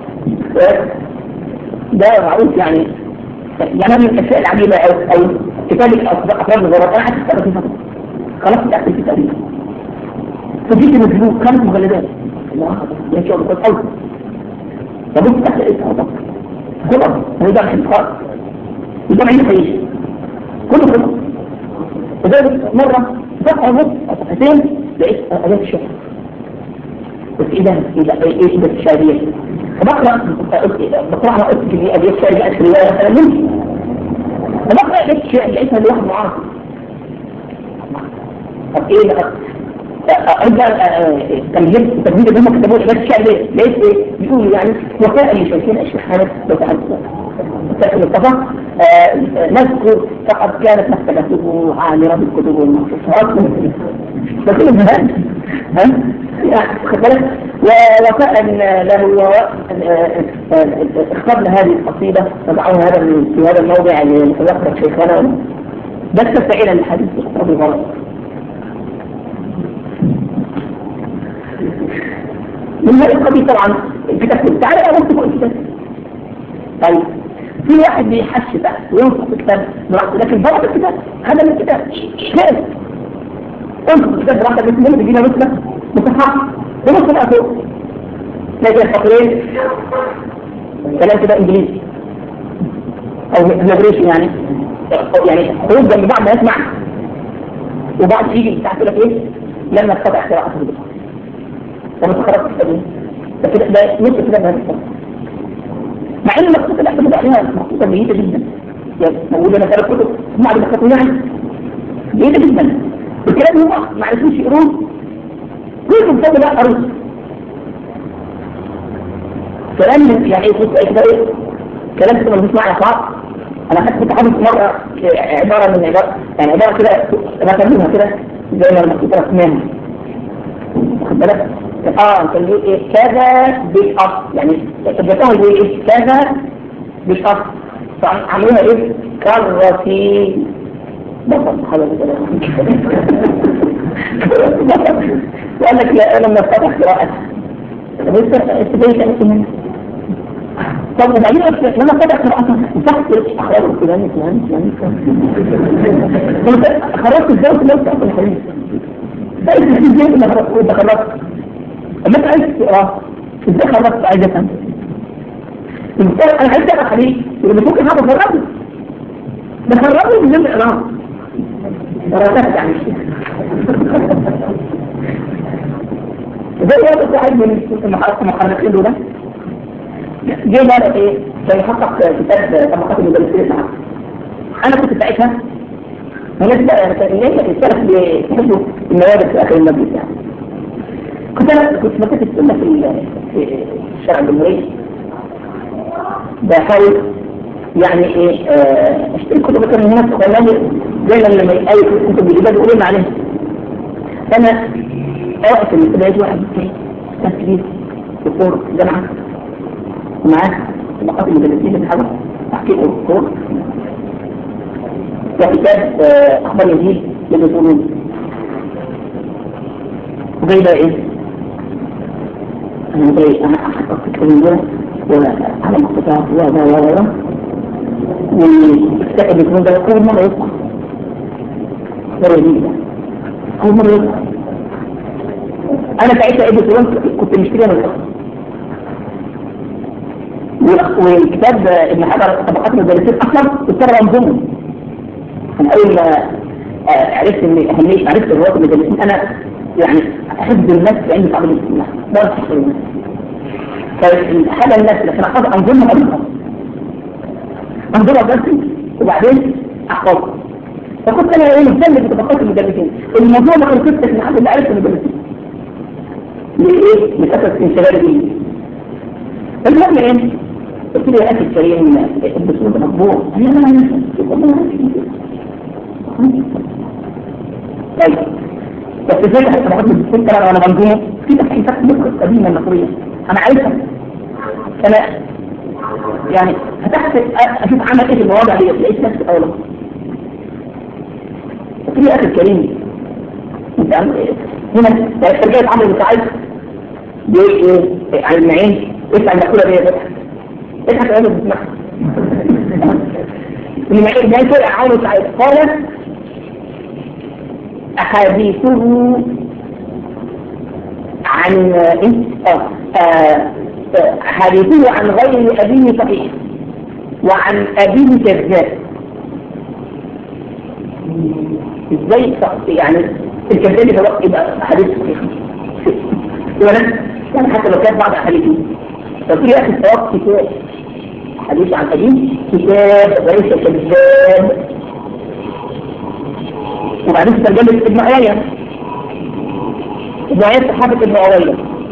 ده معروف يعني يعني من الأشياء العجيبة أو أو كتابة أفراد الغرب أنا حتى كتابة فيها خلاص تأكل كتابية فجيت المسلوك كانت مغلدات الله يا شيء بقول أول فبص تحت اسمه طبعا خلاص هو ده الحمقات وده ما ينفعيش كله خلاص وذلك مرة صفحة ونص صفحتين لقيت أداة الشهر قلت إيه ده؟ إيه إيه إيه ده الشهرية؟ فبقرأ بقرأها قلت في أداة الشهرية أكثر رواية أنا مني فبقرأ لقيت الشهر لقيتها لواحد معارض طب إيه بقى؟ تمهيد تمهيد اللي هم كتبوا أداة الشهرية لقيت إيه؟ بيقولوا يعني وفاء لشيخين الشيخ حامد لو تعرفوا السيد مصطفى نذكر فقد كانت مكتبته عامرة بالكتب والمخصوصات بس المهم ها يعني خد بالك ووفاء له اخترنا هذه القصيدة وضعوها هذا في هذا الموضع اللي يذكر شيخنا بس تستعين الحديث اختار الغرض من هذه القضية طبعا الكتاب تعالى أنا أكتب الكتاب طيب في واحد بيحش بقى وينصف الكتاب براحته لكن برضه الكتاب هذا من الكتاب كيف؟ انصف الكتاب براحته بس منه بيجينا مثله مصحح ونص بقى فوق تلاقي الفقرين كلام كده انجليزي او مدريشي يعني يعني خروج جنب بعض ما يسمع وبعد يجي تحت لك ايه لما تفتح قراءة البصر لما تخرج الكتاب ده كده ده نص كده بهذا الكتاب مع ان المقصود اللي احنا عليها مقصودة جيدة جدا يعني نقول لنا ثلاث كتب هم على مقصود يعني جيدة جدا الكلام هم ما عرفوش يقروه كل كتاب لا قروه كلام يعني ايه بص ايه كده كلام كده مش معنى صعب انا حتى كنت حافظ مرة عبارة من عبارة يعني عبارة كده رسموها كده زي ما المقصود رسمها واخد بالك اه كان بيقول ايه كذا بالاصل يعني الجسام بيقول ايه كذا بالاصل فعملوها ايه كرتي بطل هذا وقال لك لا لما فتح قراءة لسه استبيت انت منه طب وبعدين لما بدأ قراءة وتحت أخراج الفلاني فلاني فلاني خرجت الزوج لو تأخذ الحديث بقيت الحديث زي ما خرجت خرجت أما أنت عايز تقرأ إزاي خرجت عايز أفهم أنا عايز أقرأ حديث ولما ممكن هذا خرجت ده خرجت من زي الإقرار دراسات يعني زي هذا واحد من المحرقين دول جه بقى ايه سيحقق كتاب طبقات المدرسين معاه. انا كنت ساعتها الناس بقى كانت السلف بيحبوا المواد في اخر المجلس يعني. كنت انا كنت مكتب السنه في في الشارع الجمهوري بحاول يعني ايه اشتري كتب كان الناس خلاني دايما لما اي كتب بيجيبها بيقولوا لنا عليها. فانا اوقف المسابقات واحد تسليم دكتور جامعه معاه طبقات المدرسين اللي بيحاول تحقيق الدكتور وكتاب اخبار الانجيل للدكتورين وجاي بقى ايه انا جاي انا احقق الكلام ده وعلى مقطع و و و و والكتاب الدكتور ده اول مره يطلع مرة جديدة اول مره يطلع انا ساعتها الدكتور كنت مشتريها من الأصل والكتاب ابن حجر طبقات المدرسين اصلا اشتغل انظمه. انا اول ما عرفت ان اهميه عرفت الرواد المدرسين انا يعني احب الناس لاني صعب الاجتماع ده صح الناس فالحاجه الناس لكن احفظ انظمه اكثر انظمه بس وبعدين احفظها. فكنت انا ايه مهتم بطبقات المدرسين الموضوع ما خلصتش من حد اللي عرفت المدرسين ليه؟ لكثره انشغالي بيه. المهم ايه؟ قلت له يا اخي الكريم الدكتور ده مطبوع انا لا طيب بس ازاي حتى بحط الدكتور كلام وانا منظومه في تحقيقات مصر القديمه المصريه انا عارفها انا يعني فتحت اشوف عمل ايه في المواضع دي لقيت نفسي اولا قلت له يا اخي الكريم انت هنا ترجمه عمرو بن سعيد بيقول ايه عن المعين اسمع المقوله دي يا فتح اضحك انا بسمعها المعين ده فرع عمرو سعيد قال احاديثه عن اه حديثه عن غير أبيه صحيح وعن أبيه كذاب. ازاي يعني الكذاب يبقى يبقى حديث صحيح يعني حتى لو كان بعض أحاديثه ففي أخي الثواب كتاب حديث عن أبيه كتاب وليس كذاب. وبعدين ترجمة ابن عيينة ابن عيينة صحابة ابن عيينة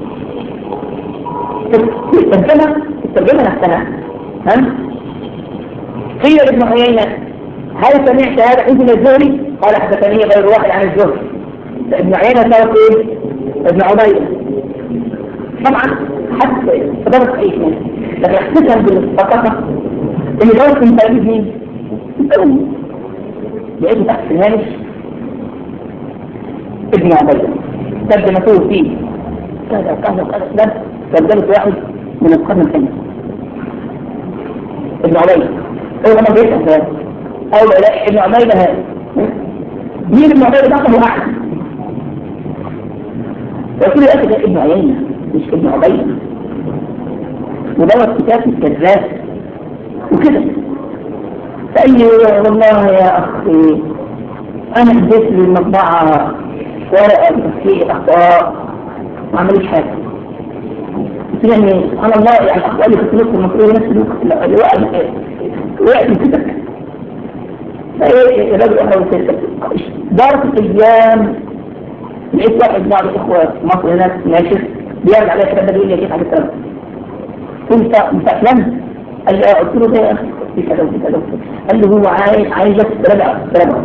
الترجمة الترجمة نفسها ها قيل ابن عيينة هل سمعت هذا حديث الزهري؟ قال حدثني غير واحد عن الزهري. ابن عيينة سبق ايه؟ ابن عبيدة طبعا حتى تدرس صحيح لكن احتسن بالبساطة ان درس من تلاميذ مين؟ لقيته تحت الهامش ابن عبيدة ترجمته فيه كذا كذا كذا ترجمة واحد من القرن الثاني ابن عبيدة هو لما بيسأل هذا أو لا ابن عبيدة هذا مين ابن عبيدة ده أخذه أحد وقال لي أخذ ابن عيينة مش ابن عبيدة ودوت كتاب الكذاب وكده فقال لي والله يا أخي أنا اديت للمطبعة ورقة بتصحيح أخطاء ما عمليش حاجة. قلت يعني سبحان الله يعني الأخطاء اللي في النص المصرية نفس الوقت وقت كده فإيه الراجل أخوة دارت الأيام لقيت واحد بعض الإخوة مصر هناك ناشر بيرجع عليها كده بيقول لي يا شيخ على السلام كنت مستأسلمت قال لي قلت له ده يا أخي في كذا وفي كذا قال لي هو عايز عايزك تراجع تراجع.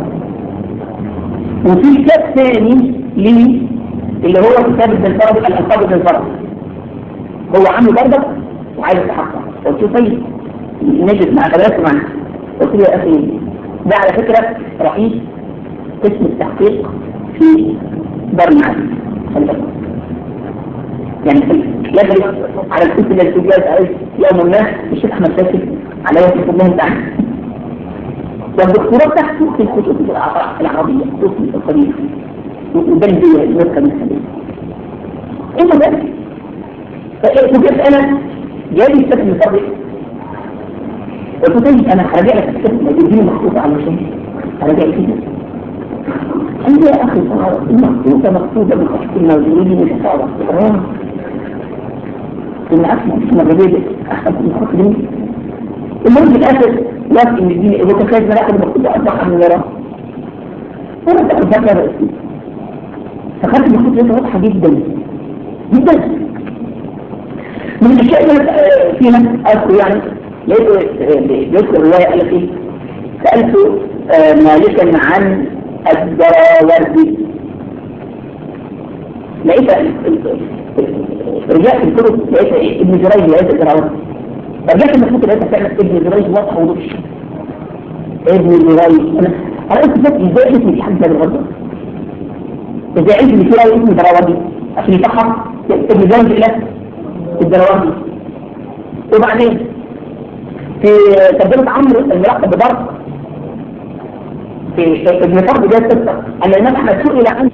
وفي كتاب ثاني ليه اللي هو كتاب ابن الفرد الألقاب ابن الفرد هو عامله برضه وعايز يتحقق. قلت له طيب نجد مع ثلاثة معنا. قلت له يا أخي ده على فكرة رئيس قسم التحقيق في دار المعارف يعني يجلس على الكتب التي جاءت يوم ما الشيخ أحمد شاكر على يوم الله تعالى. والدكتوراه تحته في الخطوط العربية اسم القديم وبلدية الوثقة من الحديث. إما ذلك فإيه أنا جالي السبب من طريق وتجد أنا هرجع لك السبب الذي مخطوطة على شيء هرجع لك كده عندي يا أخي المخطوطة مخطوطة بالخطوط الموجودين والحصارة تمام إن أسمع اسمه الرجال أحسن من الخطوط دي المهم بالآخر وقت إن الدين إذا كان لا أخذ مخطوطة أصبح من وراء أنا تأخذ فترة رئيسية فخدت المخطوطة واضحة جدا جدا من الأشياء اللي فيها أذكر يعني يذكر الرواية قال لك إيه سألت مالكا عن الدراوردي لقيت رجعت الكتب لقيت ابن جريج لقيت الدراوردي رجعت المخطوط لقيت فعلا ابن جريج واضح وضوح ابن جريج أنا أنا قلت لك إزاي اسمي في حد بالغرب إزاي اسمي في رأي اسمي دراوردي عشان يصحح ابن جريج له الدراوردي وبعدين في ترجمة عمرو الملقب بضرب في ابن فرد ده تذكر أن الإمام أحمد سئل عن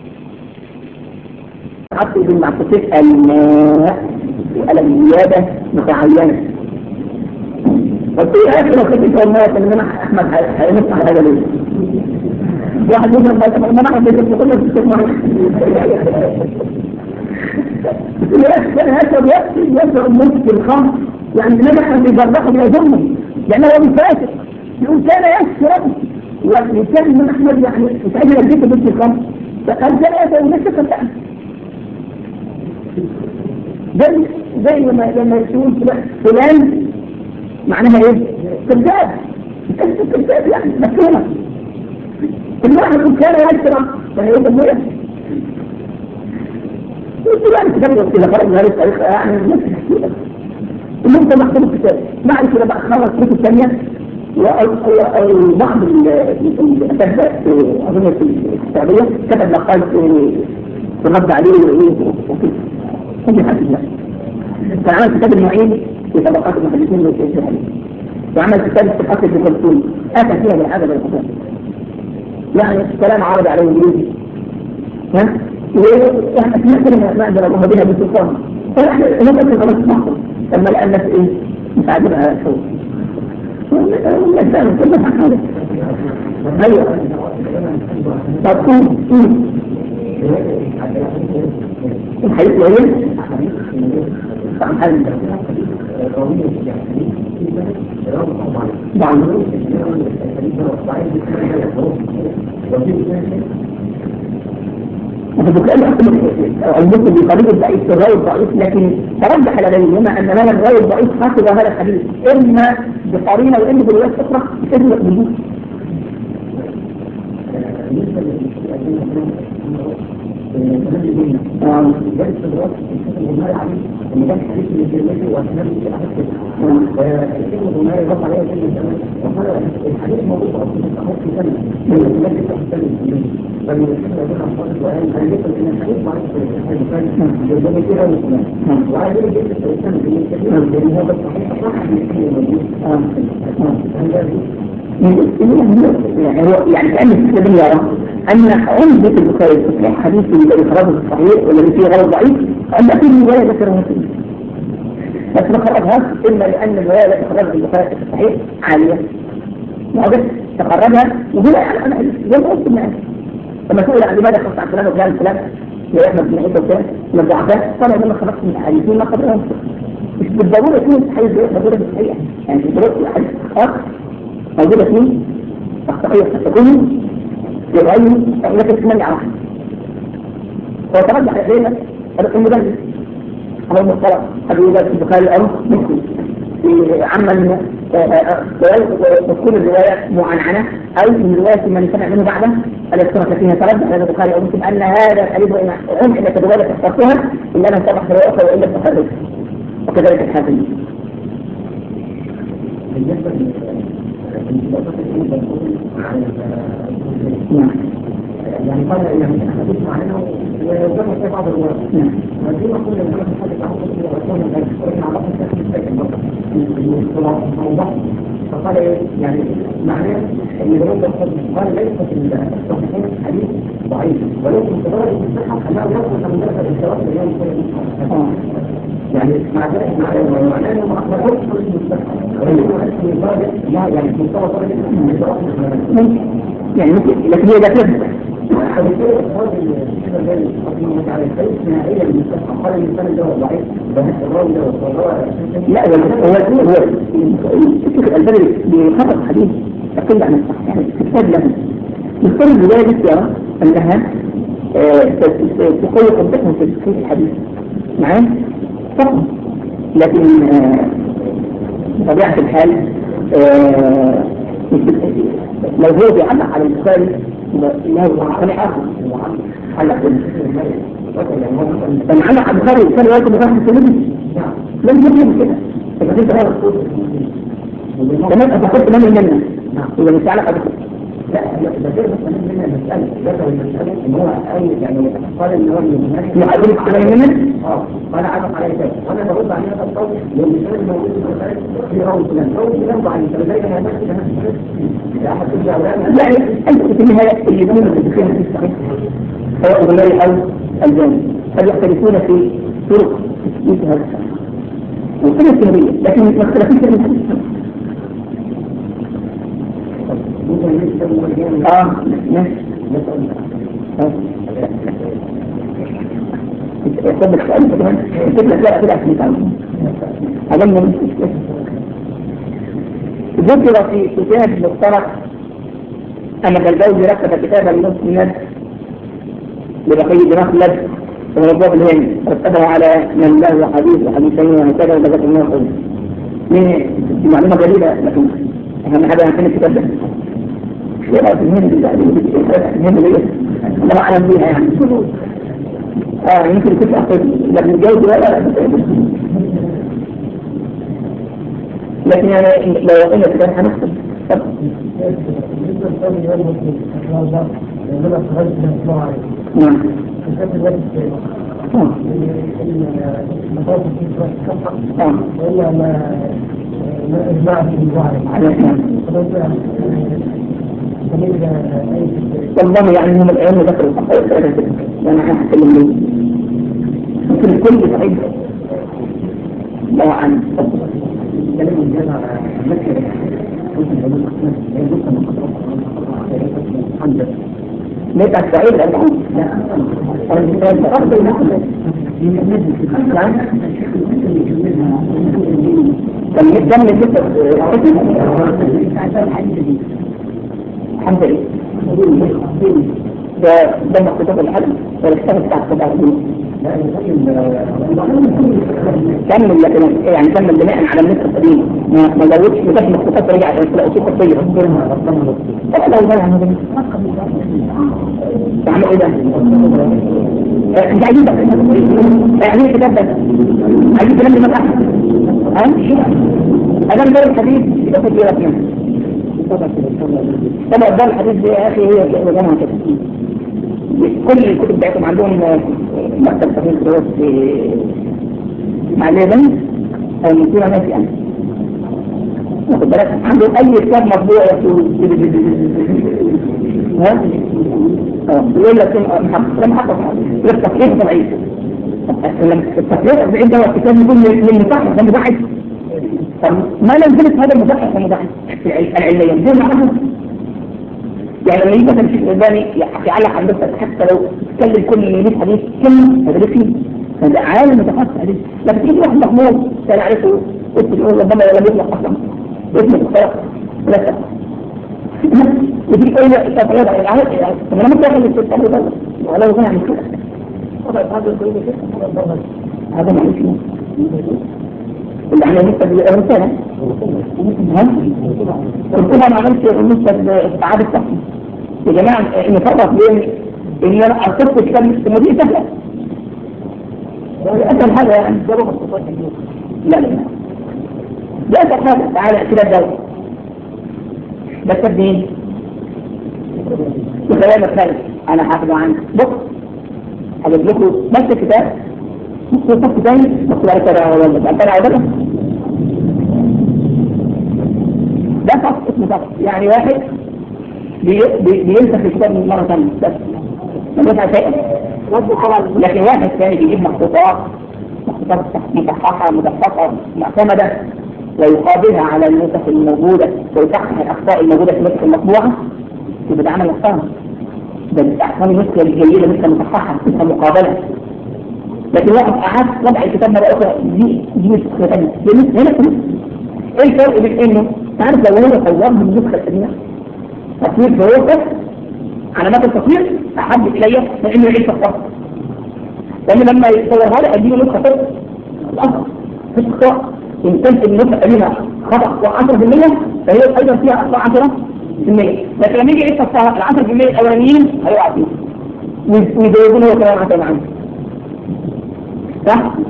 عطي بن معتصف الماء سؤال الزيادة متعينة قلت له يا أخي لو كنت أنت والله أن الإمام أحمد هينص على هذا ليه؟ واحد يقول لك الإمام أحمد يقول لك في السماء يا أخي أنا هذا يكفي يسر المسك الخمس يعني الإمام أحمد يجرحه بيظلمه لأنه هو مفاسد يقول كان يشرب وكان الإمام أحمد يعني يتعجل البيت بنت الخمس فقال كان هذا ولسه كان زي زي لما لما يقول فلان معناها ايه؟ كذاب كذاب يعني مفهومة الواحد يقول كان يشرب يعني ايه تنوية يقول يعني كتاب كده فرق هذا التاريخ يعني نفس الحكيمة اللي انت مكتوب الكتاب بعد كده بقى خلص كتب الثانية وبعض الأساتذة أظن في السعودية كتب مقال في الرد عليه وكده كل حاجة الله فعمل كتاب المعين في طبقات المحدثين والشيخ وعمل كتاب في الأصل في الكلثوم أتى فيها بالعادة بالكتاب يعني الكلام عرض عليه الإنجليزي ها وإحنا سمعنا ما أقدر الله بها بالسلطان فإحنا نبقى في خلاص نحصل لما لقى الناس إيه مش عاجبها شو الإنسان كله عن هذا أيوة طب قول الحديث العلم عن هذا بعض المسلم بقليل الضعيف في الرأي الضعيف لكن ترجح لديهما أن مال الرأي الضعيف حافظ هذا الحديث إما بقرينة وإما بروايات أخرى إما بالجوء الحديث موجود في سنة يعني كأن السبيل يرى أن عمدة البخاري في حديث الذي خرجه الصحيح والذي فيه غير ضعيف أن في رواية ذكرها فيه بس ما خرجها إلا لأن الرواية التي خرجها البخاري في الصحيح عالية واضح تخرجها وهو يعني أنا لم أقصد معه لما سئل عن لماذا خص عن فلان وفلان فلان يا أحمد بن عيسى وفلان من الضعفاء قال لما خرجت من الحديثين ما قبلهم مش بالضرورة يكون الحديث موجودة في الصحيح يعني في ضرورة الحديث آخر موجودة فيه الصحيح تكون يغير لكن اسمني عرف هو ترجح إلينا المدرس هو المختلف هذا يوجد في البخاري الأمر مسلم عمن تكون الروايات معنعنة أو من رواية من سمع منه بعده الاسكرة فيها ترجح لدى البخاري أو مسلم أن هذا الحديث عم إذا كدوالة اخترتها إلا من سبح رواية أخرى وإلا التخرج وكذلك الحاكم يعني قال يعني حديث معنا وذكر في بعض الروايات. ودي نقول ان هذا الحديث عن رسول الله صلى الله عليه وسلم وإن عرفنا الشيخ الساكن برضه موضح فقال يعني معناه ان الرجل قال ليس في الصحيحين حديث ضعيف ولكن في درجه الصحه انه يصلح من درجه الاشتراك اليوم يعني مع ذلك معناه انه ما اخبرش في الصحه ولكن درجه لا يعني مستوى درجه الاشتراك يعني ممكن لكن هي ده لا هو هو الشيخ الألباني بيخرج حديث يقل عن الصح يعني استفاد له يختار البداية باختيار أنها تقوي قدرتهم في الحديث معاه فقط لكن بطبيعة الحال لو هو بيعلق على البخاري له عقلي آخر علق لما علق على البخاري كان يأكل بخاري السلمي لم يكن كده فكنت هذا تمام أتقلت من المنة إذا مش علق على لا ده غير بس من المسألة ذكر المسألة إن هو أي يعني قال إن هو من يعرف على المنة اه قال عرف عليه ذلك وأنا برد على هذا القول والمثال الموجود في البخاري في روي فلان روي فلان ضعيف فلذلك أنا بحث نفس لا أحد ترجع يعني أنت في النهاية اللي يكون في الصحيح سواء الغنائي أو الجاني قد يختلفون في طرق تثبيت هذا الصحيح وكل التنبيه لكن ما اختلفوش في الحديث اه ماشي يقول لك سؤال كمان كده لا كده عشان تعلم عجبنا مش ذكر في كتاب مختلط أن الجوزي رتب كتابا للمسلمين لبقية مخلد وموضوع الهند رتبه على من له حديث وحديثين وهكذا وذكر الله قوله دي معلومة جديدة لكن أهم حاجة عن الكتاب ده لا في الهند الهند دي أنا أعلم بيها يعني آه يمكن كنت أخذ لكن الجوزي ولا لا لكن يعني لو قلنا كده هنكتب طب نعم ولا ما إجماع في والله يعني هم الأيام ذكروا أنا هتكلم ليه ممكن الكل صحيح لا عن كلام الجامعة مكة ليس السعيد الألعاب لا المثال بأرض المحمد نعم كم كم جدا الحمد لله ده ده مقتضى الحلم ولا اشتغل بتاع الطبع كمل لكن يعني كمل بناء على النسخ القديم ما ما زودش مش مخطوطات رجع عشان تلاقوا صوت الطير لا لا لا انا تعمل ايه ده انت عايزين عايزين الكتاب ده عايزين كلام لما تحت ها انا ده الحديث يبقى في كده كده طبعا ده الحديث ده يا اخي هي جماعه كده كل الكتب بتاعتهم عندهم مكتب تفصيل دراسي في مع اليابان او مدينة ناسي انا واخد بالك عنده اي كتاب مطبوع ها يقول لك لم حقق التصحيح ضعيف التصحيح الضعيف ده الكتاب يكون للمصحح ده مضاعف ما نزلت هذا المصحح المضاعف العلميا دي معرفه يعني لما يجي مثلا الشيخ الألباني يعلق عن نفسك حتى لو تتكلم كل اللي يجيب حديث كلمة هذا فيه هذا عالم متخصص حديث لكن تيجي واحد محمود كان عارفه قلت له ربما لم يطلق اصلا اسمه مختلف لا وتيجي تقول لي انت غير العالم طب انا ممكن اخلي الكتاب ده ولا يغني عن كده هذا معلش اللي احنا نكتب الرسالة قلت لها ما عملت نكتب استعادة التحكي يا جماعة نفرق بين ان انا اصدت كتاب المدير سهلة اسهل حاجة يعني لا لا لا اسهل حاجة تعالى كده الدولة بس مين؟ بخيانة خالص انا حافظ عن بص هجيب لكم نفس الكتاب نفس الصف تاني بس على كده ولا كده عودة ده فقط اسمه فقط يعني واحد بي بي بينسخ الكتاب من مرة ثانية بس ما بيفعل شيئا لكن واحد ثاني بيجيب مخطوطات مخطوطات مصححة مدققة معتمدة ويقابلها على النسخ الموجودة ويصحح الأخطاء الموجودة في النسخ المطبوعة يبقى ده عمل محترم ده بأحسن النسخة الجيدة نسخة مصححة نسخة مقابلة لكن واحد أعاد وضع الكتاب مرة أخرى دي دي نسخة ثانية هنا إيه الفرق بين إنه تعرف لو هو صور من النسخة القديمة تصوير بروحه على مدى التصوير أحب إلي من إنه يعيش الصف لأن لما يصورها لي أديله نسخة فرق الأصل في الخطأ إن كانت النسخة القديمة خطأ عشرة بالمية فهي أيضا فيها أخطاء عشرة بالمية لكن لما يجي يعيش الصف العشرة بالمية الأولانيين هيقع فيه ويزودون هو كمان عشرة عنه صح؟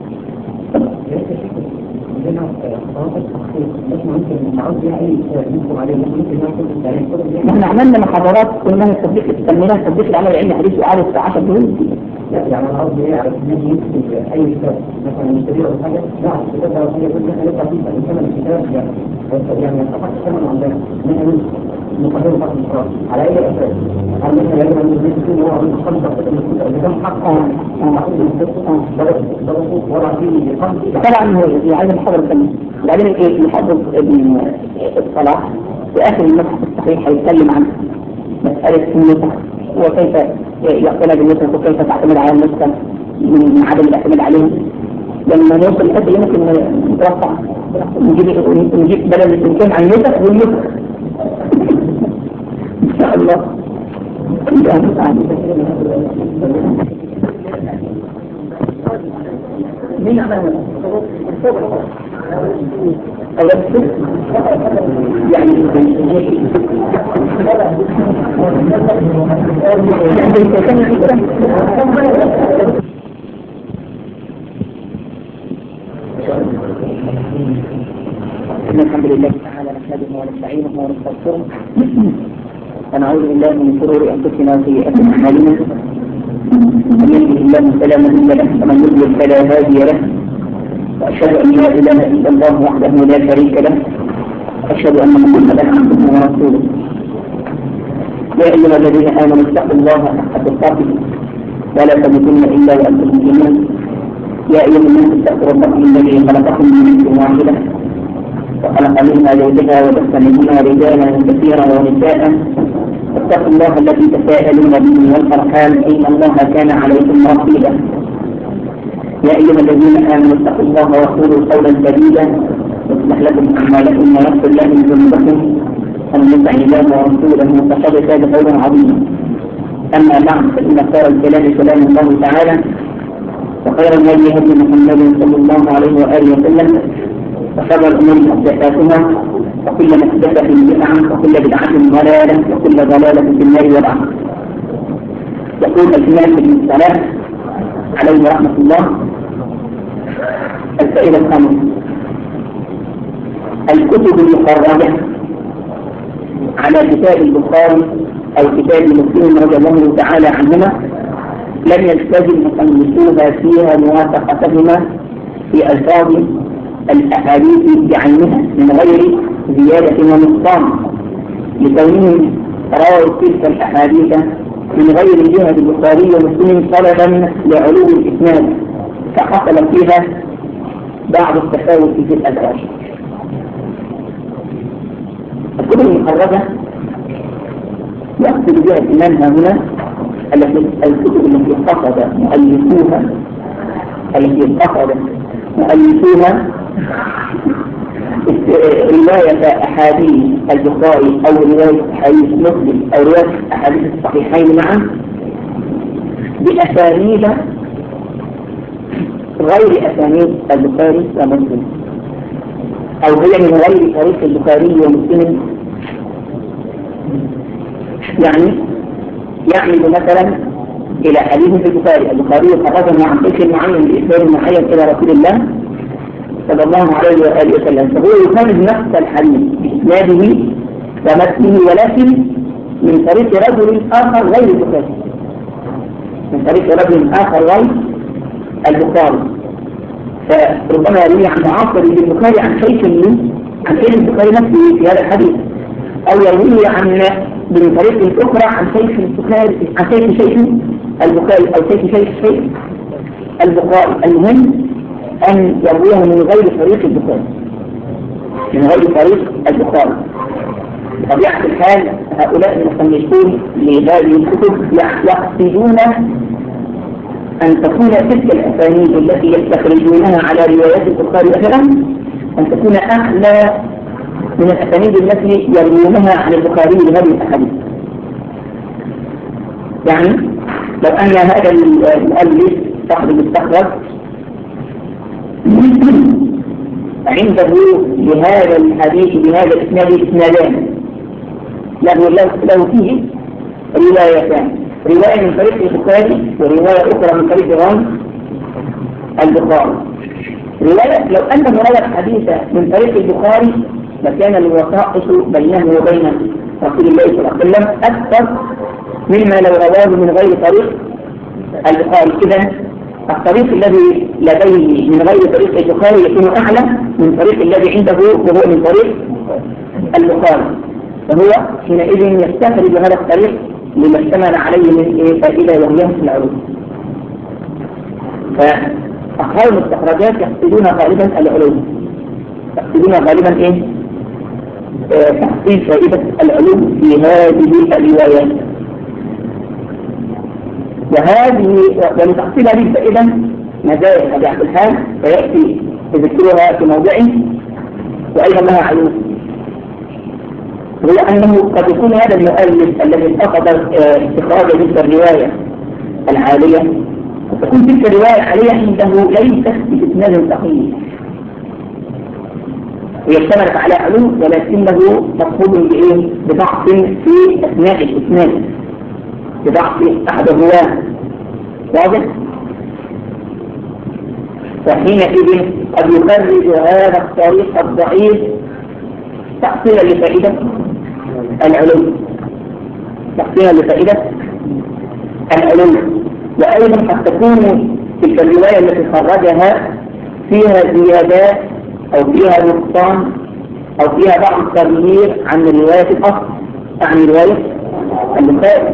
نحن عملنا محاضرات كنا نستطيع تسمينا تطبيق العمل العلمي حديث وعارف في عشر دول يعني انا قصدي ايه على ان يكتب اي كتاب مثلا مشتري او حاجه لا الكتاب ده هي كل حاجه لسه فيه الثمن الكتاب ده يعني فقط الثمن عندنا من مقدمه فقط القرار على اي اساس؟ هل احنا لازم نقول ان هو عنده خمسه كتاب حق اه وضع فيه خمسه طبعا هو عايز المحاضره الثانيه وبعدين ايه يحضر الصلاه في اخر المصحف الصحيح هيتكلم عن مساله النسخ وكيف يقتنع بالنسخ وكيف تعتمد على النسخ من عدم الاعتماد عليه لما نوصل لحد يمكن نتوقع نجيب نجيب بدل الامكان عن النسخ والنسخ ان شاء الله مين عمل يعني الحمد لله تعالى نحمده ونستعينه ونستغفره ونعوذ بالله من شرور انفسنا وسيئات اعمالنا من يهده الله فلا مضل له ومن يضلل فلا هادي له واشهد ان لا اله الا الله وحده لا شريك له واشهد ان محمدا عبده ورسوله يا ايها الذين امنوا اتقوا الله حق تقاته ولا تموتن الا وانتم مسلمون يا ايها الناس اتقوا ربكم الذي خلقكم من نفس واحده وخلق منها زوجها وبث منهما رجالا كثيرا ونساء واتقوا الله الذي تساءلون به والارحام ان الله كان عليكم رقيبا يا ايها الذين امنوا اتقوا الله وقولوا قولا سديدا يصلح لكم اعمالكم ويغفر لكم ذنوبكم ومن يطع الله ورسوله فقد فاز فوزا عظيما اما بعد فان خير الكلام كلام الله تعالى وخير الهدي هدي محمد صلى الله عليه واله وسلم وشر الامور محدثاتها وكل محدثه بدعه وكل بدعه ضلاله وكل ضلاله في النار وبعد. يقول الامام ابن الصلاح عليه رحمه الله الفائده الخامسه الكتب المخرجه على كتاب البخاري او كتاب مسلم رضي الله تعالى عنهما لم يلتزم مصنفوها فيها موافقتهما في الفاظ الاحاديث بعينها من غير زياده ونقصان لكونهم رووا تلك الاحاديث من غير جهه البخاري ومسلم طلبا لعلو الاسناد فحصل فيها بعض التفاوت في الالفاظ. الكتب المخرجه يقصد بها الامام هنا الكتب التي انتقد مؤلفوها التي انتقد مؤلفوها رواية أحاديث البخاري أو رواية أحاديث مسلم أو رواية أحاديث الصحيحين معا بأسانيد غير أسانيد البخاري ومسلم أو هي من غير طريق البخاري ومسلم يعني يعمل مثلا إلى حديث في البخاري البخاري خرجه عن شيء معين بإسناد معين إلى رسول الله صلى الله عليه وآله وسلم فهو يخرج نفس الحديث بإسناده ومتنه ولكن من طريق رجل آخر غير البخاري، من طريق رجل آخر غير البخاري. فربما يروي عن معاصر للبخاري عن شيخ له، عن شيخ البخاري نفسه في هذا الحديث، أو يروي عن من طريق أخرى عن شيخ البخاري، عن شيخ شيخ البخاري أو شيخ شيخ شيخ البخاري. المهم أن يرويه من غير طريق البخاري، من غير طريق البخاري. بطبيعة الحال هؤلاء المصنفون لهذه الكتب يقصدون أن تكون تلك الأسانيد التي يستخرجونها على روايات البخاري مثلا أن تكون أعلى من الأسانيد التي يروونها عن البخاري لهذه الأحاديث. يعني لو أن هذا المؤلف صاحب المستخرج عنده لهذا الحديث بهذا الإسناد إسنادان، له له فيه روايتان، رواية من طريق البخاري ورواية أخرى من طريق غير البخاري. رواية لو أن مراد حديث من طريق البخاري لكان الوسائط بينه وبين رسول الله صلى الله عليه وسلم أكثر مما لو رواه من غير طريق البخاري. إذن الطريق الذي لديه من غير طريق البخاري يكون أعلى من طريق الذي عنده وهو من طريق البخاري، فهو حينئذ يستخرج هذا الطريق لما اشتمل عليه من فائدة وهي في العلوم. فأصحاب المستخرجات يقصدون غالبا العلوم، يقصدون غالبا إيه؟ تحصيل فائدة العلوم في هذه الروايات. وهذه ولتحصيل هذه الفائدة مزايا بطبيعة الحال فيأتي ذكرها في موضعه، وأيضا لها علوم. هو أنه قد يكون هذا المؤلف الذي أخذ استخراج تلك الرواية العالية قد تكون تلك الرواية العالية عنده ليست بإسناد صحيح ويشتمل على علوم، ولكنه مطلوب بإيه؟ بضعف في أثناء الإسناد، بضعف أحد الرواة. واضح؟ فحينئذ قد يخرج هذا الطريق الضعيف تحصيلا لفائدة العلوم، تحصيلا لفائدة العلوم. وأيضا قد تكون تلك الرواية التي خرجها فيها زيادات أو فيها نقصان أو فيها بعض التغيير عن رواية الأصل، عن رواية البخاري.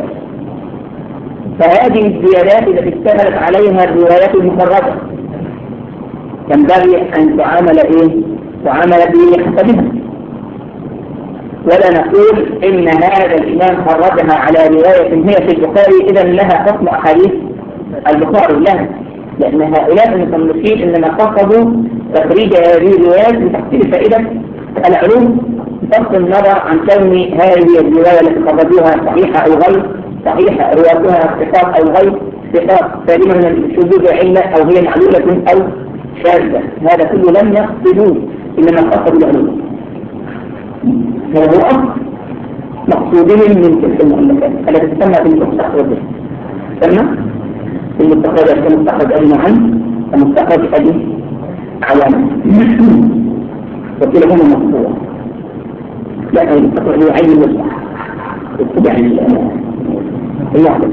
فهذه الزيادات التي اشتملت عليها الروايات المخرجة ينبغي أن تعامل إيه؟ تعامل بحسبها، ولا نقول إن هذا الإمام خرجها على رواية هي في البخاري إذا لها حكم أحاديث البخاري، لا، لأن هؤلاء المصنفين إنما قصدوا تخريج هذه الروايات لتحصيل فائدة العلوم بصرف النظر عن كون هذه الرواية التي خرجوها صحيحة أو غير صحيحة، رواتها ثقات أو غير ثقات، سالمة من الشذوذ علة أو هي معلولة أو شاذة. هذا كله لم يقصدوه، إنما قصدوا العلوم. هذا هو أصل مقصودهم من تلك المؤلفات التي تسمى بالمستخرجات. تسمى بالمستخرجات كمستخرج أبي نعم ومستخرج أبي عوام، وكلهما مقصود. لا المستخرج هو عين المصلح يتبع الواحد.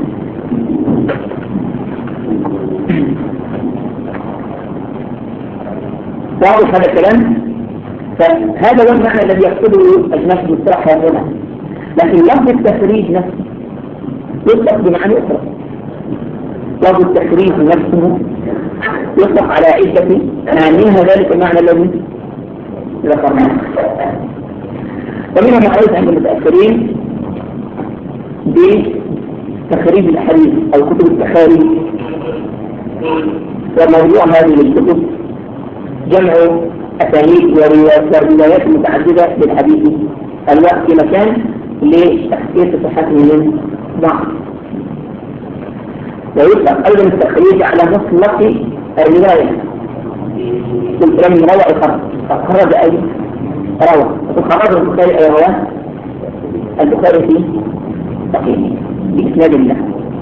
واضح هذا الكلام؟ فهذا هو المعنى الذي يقصده أجناس المصطلح هنا. لكن لفظ التخريج نفسه يطلق بمعنى أخرى. لفظ التخريج نفسه يطلق على عدة منها ذلك المعنى الذي ذكرناه. ومنها معروف عند المتأخرين بتخريج الحديث أو كتب التخاريج. وموضوع هذه الكتب جمع أسانيد وروايات متعددة للحديث الوقت في مكان لتحقيق صحته من ضعف. ويطلق أيضا التخريج على مطلق الرواية. قلت لم روى خرج أي روى، وخرج البخاري أي رواه البخاري في صحيح بإسناد الله.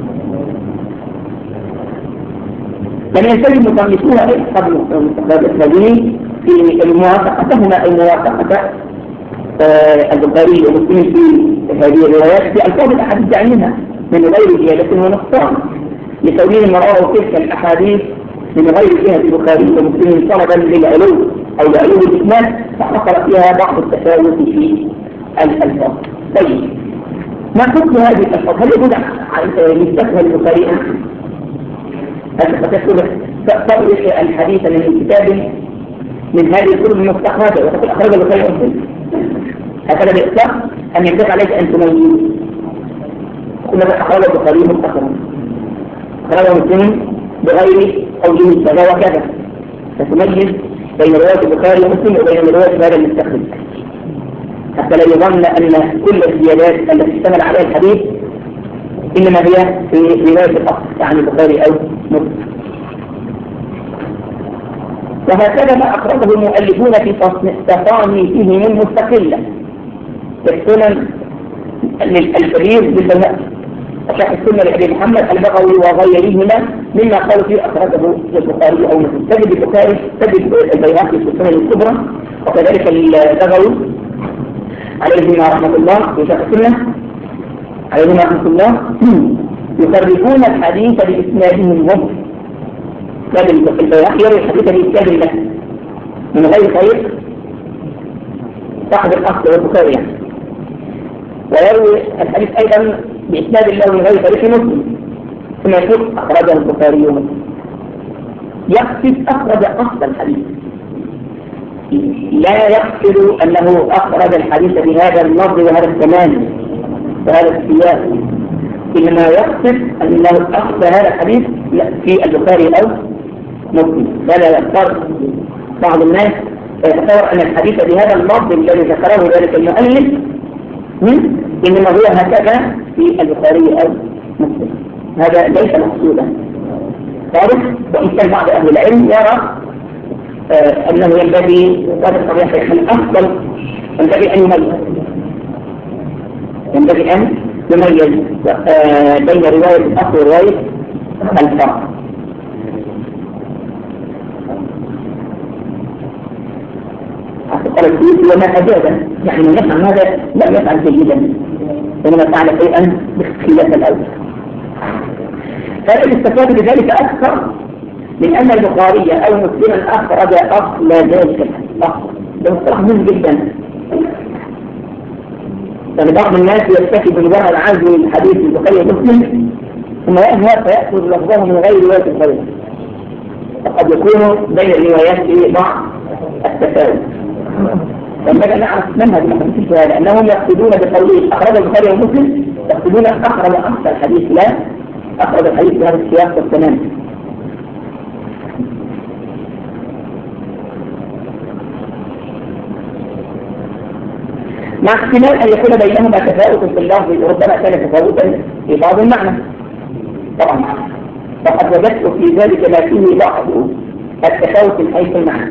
لم يلتزم مصنفوها أصحاب المستخرجين في موافقتهما أي موافقة البخاري ومسلم في هذه الروايات في ألفاظ الأحاديث عنها من غير زيادة ونقصان، لكونهم رواه تلك الأحاديث من غير جهة البخاري ومسلم طلبا للعلو أو لعلو الإسناد، فحصل فيها بعض التفاوت في الألفاظ. طيب، ما حكم هذه الألفاظ؟ هل يجوز يستخدم البخاري؟ هل تذكر تطرح الحديث من الكتاب من هذه الكتب المستخرجة وتقول أخرج البخاري ومسلم؟ هكذا بإطلاق أن يجب عليك أن تميز كما أخرج البخاري مستخرجا، أخرج مسلم بغير قوله كذا وكذا، فتميز بين رواية البخاري ومسلم وبين رواية هذا المستخرج، حتى لا يظن أن كل الزيادات التي اشتمل عليها الحديث إنما هي في رواية الأصل عن البخاري أو مسلم. وهكذا ما أخرجه المؤلفون في تصانيفهم المستقلة كالسنن الكبير بالبيهقي وشرح السنة لأبي محمد البغوي وغيرهما مما قالوا فيه أخرجه البخاري أو مسلم. تجد البخاري تجد البيهقي في السنن الكبرى، وكذلك البغوي عليهما رحمة الله في شرح السنة عليهما رحمة الله يخرجون الحديث بإسنادهم هم. لكن البيهقي يروي الحديث بإسناد له من غير طريق صاحب الأصل والبخاري يعني، ويروي الحديث أيضا بإسناد الله من غير طريق مسلم، ثم يقول أخرجه البخاري ومسلم. يقصد أخرج أصل الحديث، لا يقصد أنه أخرج الحديث بهذا اللفظ وهذا التمام وهذا السياق، إنما يقصد أنه أخذ هذا الحديث في البخاري أو مسلم. فلا يختار بعض الناس يتصور أن الحديث بهذا اللفظ الذي ذكره ذلك المؤلف إنما هو هكذا في البخاري أو مسلم، هذا ليس مقصودا. تعرف وإن كان بعض أهل العلم يرى آه أنه ينبغي هذا الطبيعة الأفضل ينبغي أن يميز ينبغي أن يميز آه بين رواية الأصل ورواية الفرع. قال السيوطي وما أجازا، يعني من يفعل هذا لم يفعل جيدا ومن فعل شيئا بخلاف الأول. فالذي استفاد بذلك أكثر من أن البخاري أو مسلما أخرج أصل ذلك الأصل. ده مصطلح مهم جدا، يعني بعض الناس يكتفي بمجرد عزو الحديث البخاري ومسلم ثم يذهب فيأخذ لفظه من غير رواية البخاري، وقد يكون بين الروايات في بعض التفاوت. فينبغي أن نعرف منهج المحدثين في هذا، أنهم يقصدون بقوله أخرج البخاري ومسلم يقصدون أخرج أصل الحديث، لا أخرج الحديث بهذا السياق والتمام. مع احتمال أن يكون بينهما تفاوت في اللفظ، وربما كان تفاوتا في بعض المعنى. طبعا فقد وجدت في ذلك ما فيه بعض التفاوت من حيث المعنى.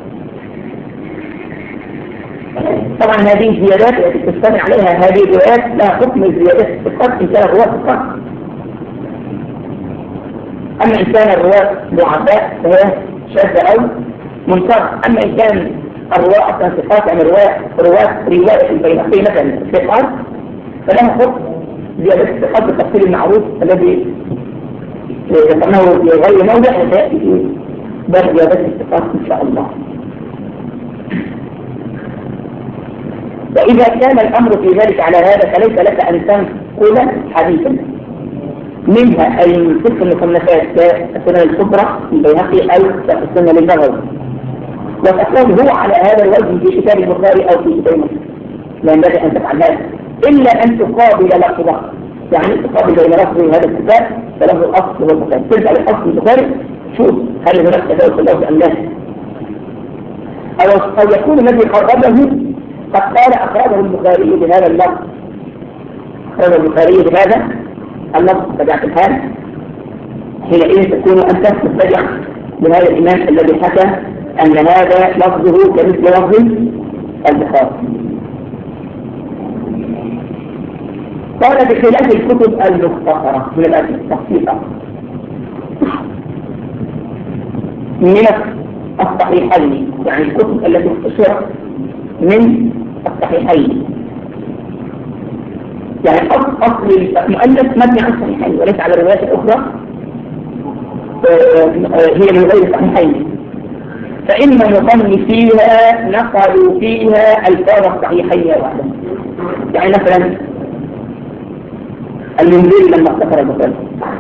طبعا هذه الزيادات التي تستمع عليها هذه الروايات لها حكم الزيادات في الصدق إن كان الرواة الصدق. أما إن كان الرواة ضعفاء فهي شاذة أو منكرة. أما إن كان الرواة أصلا ثقات، يعني رواة رواة رواية البيهقي مثلا ثقات، فلها حكم زيادة الثقات بالتفصيل المعروف الذي ذكرناه في غير موضع وسيأتي في باب زيادة الثقات إن شاء الله. وإذا كان الأمر في ذلك على هذا فليس لك أن تنقل حديثا منها أي من تلك المصنفات كالسنن الكبرى البيهقي أو السنن للبغوي وتقول هو على هذا الوجه في كتاب البخاري أو في كتاب مسلم، لا ينبغي أن تفعل هذا إلا أن تقابل لفظه، يعني تقابل بين لفظ هذا الكتاب فلفظ الأصل هو البخاري، ترجع للأصل البخاري شوف هل هناك تفاوت في اللفظ أم لا، أو أو يكون الذي خرجه قد قال أخرجه البخاري بهذا اللفظ، أخرجه البخاري بهذا اللفظ تبعت الحال، حينئذ تكون أنت تتبع بهذا الإمام الذي حكى أن هذا لفظه كمثل لفظ البخاري. قال بخلاف الكتب المختصرة من التخصيصة من الصحيحين، يعني الكتب التي اختصرت من الصحيحين يعني أصل أصل المؤلف مبني على الصحيحين وليس على الروايات الأخرى هي من غير الصحيحين. فإن مصنفيها نقلوا فيها ألفاظ الصحيحين وحدهم. يعني مثلا المنذري لما اختصر البخاري،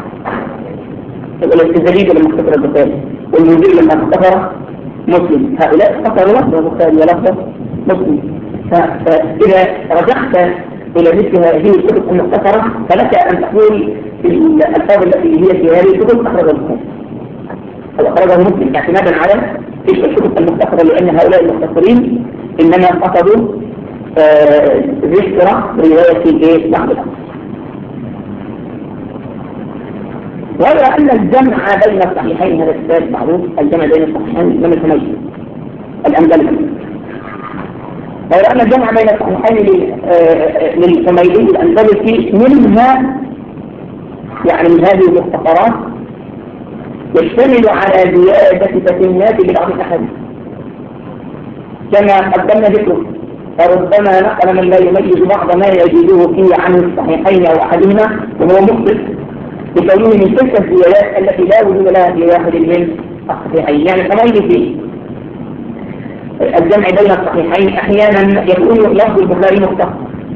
والزبيدي لما اختصر البخاري، والمنذري لما اختصر مسلم، هؤلاء اختصروا لفظ البخاري ولفظ مسلم. فإذا رجعت إلى مثل هذه الكتب المختصرة فلك أن تقول في الألفاظ التي هي في هذه الكتب أخرج البخاري أو أخرجه مسلم اعتمادا على تلك الكتب المختصرة، لأن هؤلاء المختصرين إنما قصدوا ذكر رواية بعض الأمر. وغير أن الجمع بين الصحيحين هذا الكتاب معروف، الجمع بين الصحيحين من الحميدي الأندلسي. غير أن الجمع بين الصحيحين للحميدي الأندلسي منها يعني من هذه المختصرات يشتمل على زيادة تسميات لبعض الأحاديث كما قدمنا ذكره، فربما نقل من لا يميز بعض ما يجده فيه عن الصحيحين أو أحدهما وهو مخطئ بكونه من تلك الزيادات التي لا وجود لها في واحد من الصحيحين. يعني الحميدي في الجمع بين الصحيحين أحيانا يكون لفظ البخاري مختصر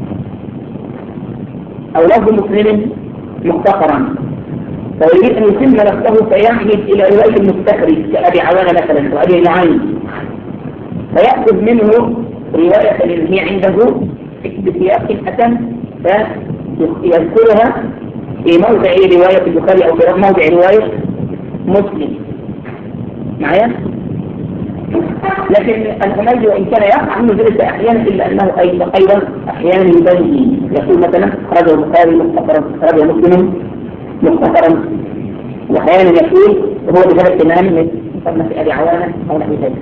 أو لفظ مسلم مختصرا، فيريد أن يتم نفسه فيعمد إلى رواية المستخرج كأبي عوانة مثلا وأبي نعيم، فيأخذ منه رواية هي عنده بسياق أتم فيذكرها في موضع رواية البخاري أو في موضع رواية مسلم معايا. لكن الحميدي وإن كان يقع منه ذلك أحيانا إلا أنه أيضا أيضا أحيانا يبين يقول مثلا خرج البخاري مختصرا، خرج مسلم مختصرا، وأحيانا يقول هو بهذا التمام مثل في أبي عوانة أو نحو ذلك.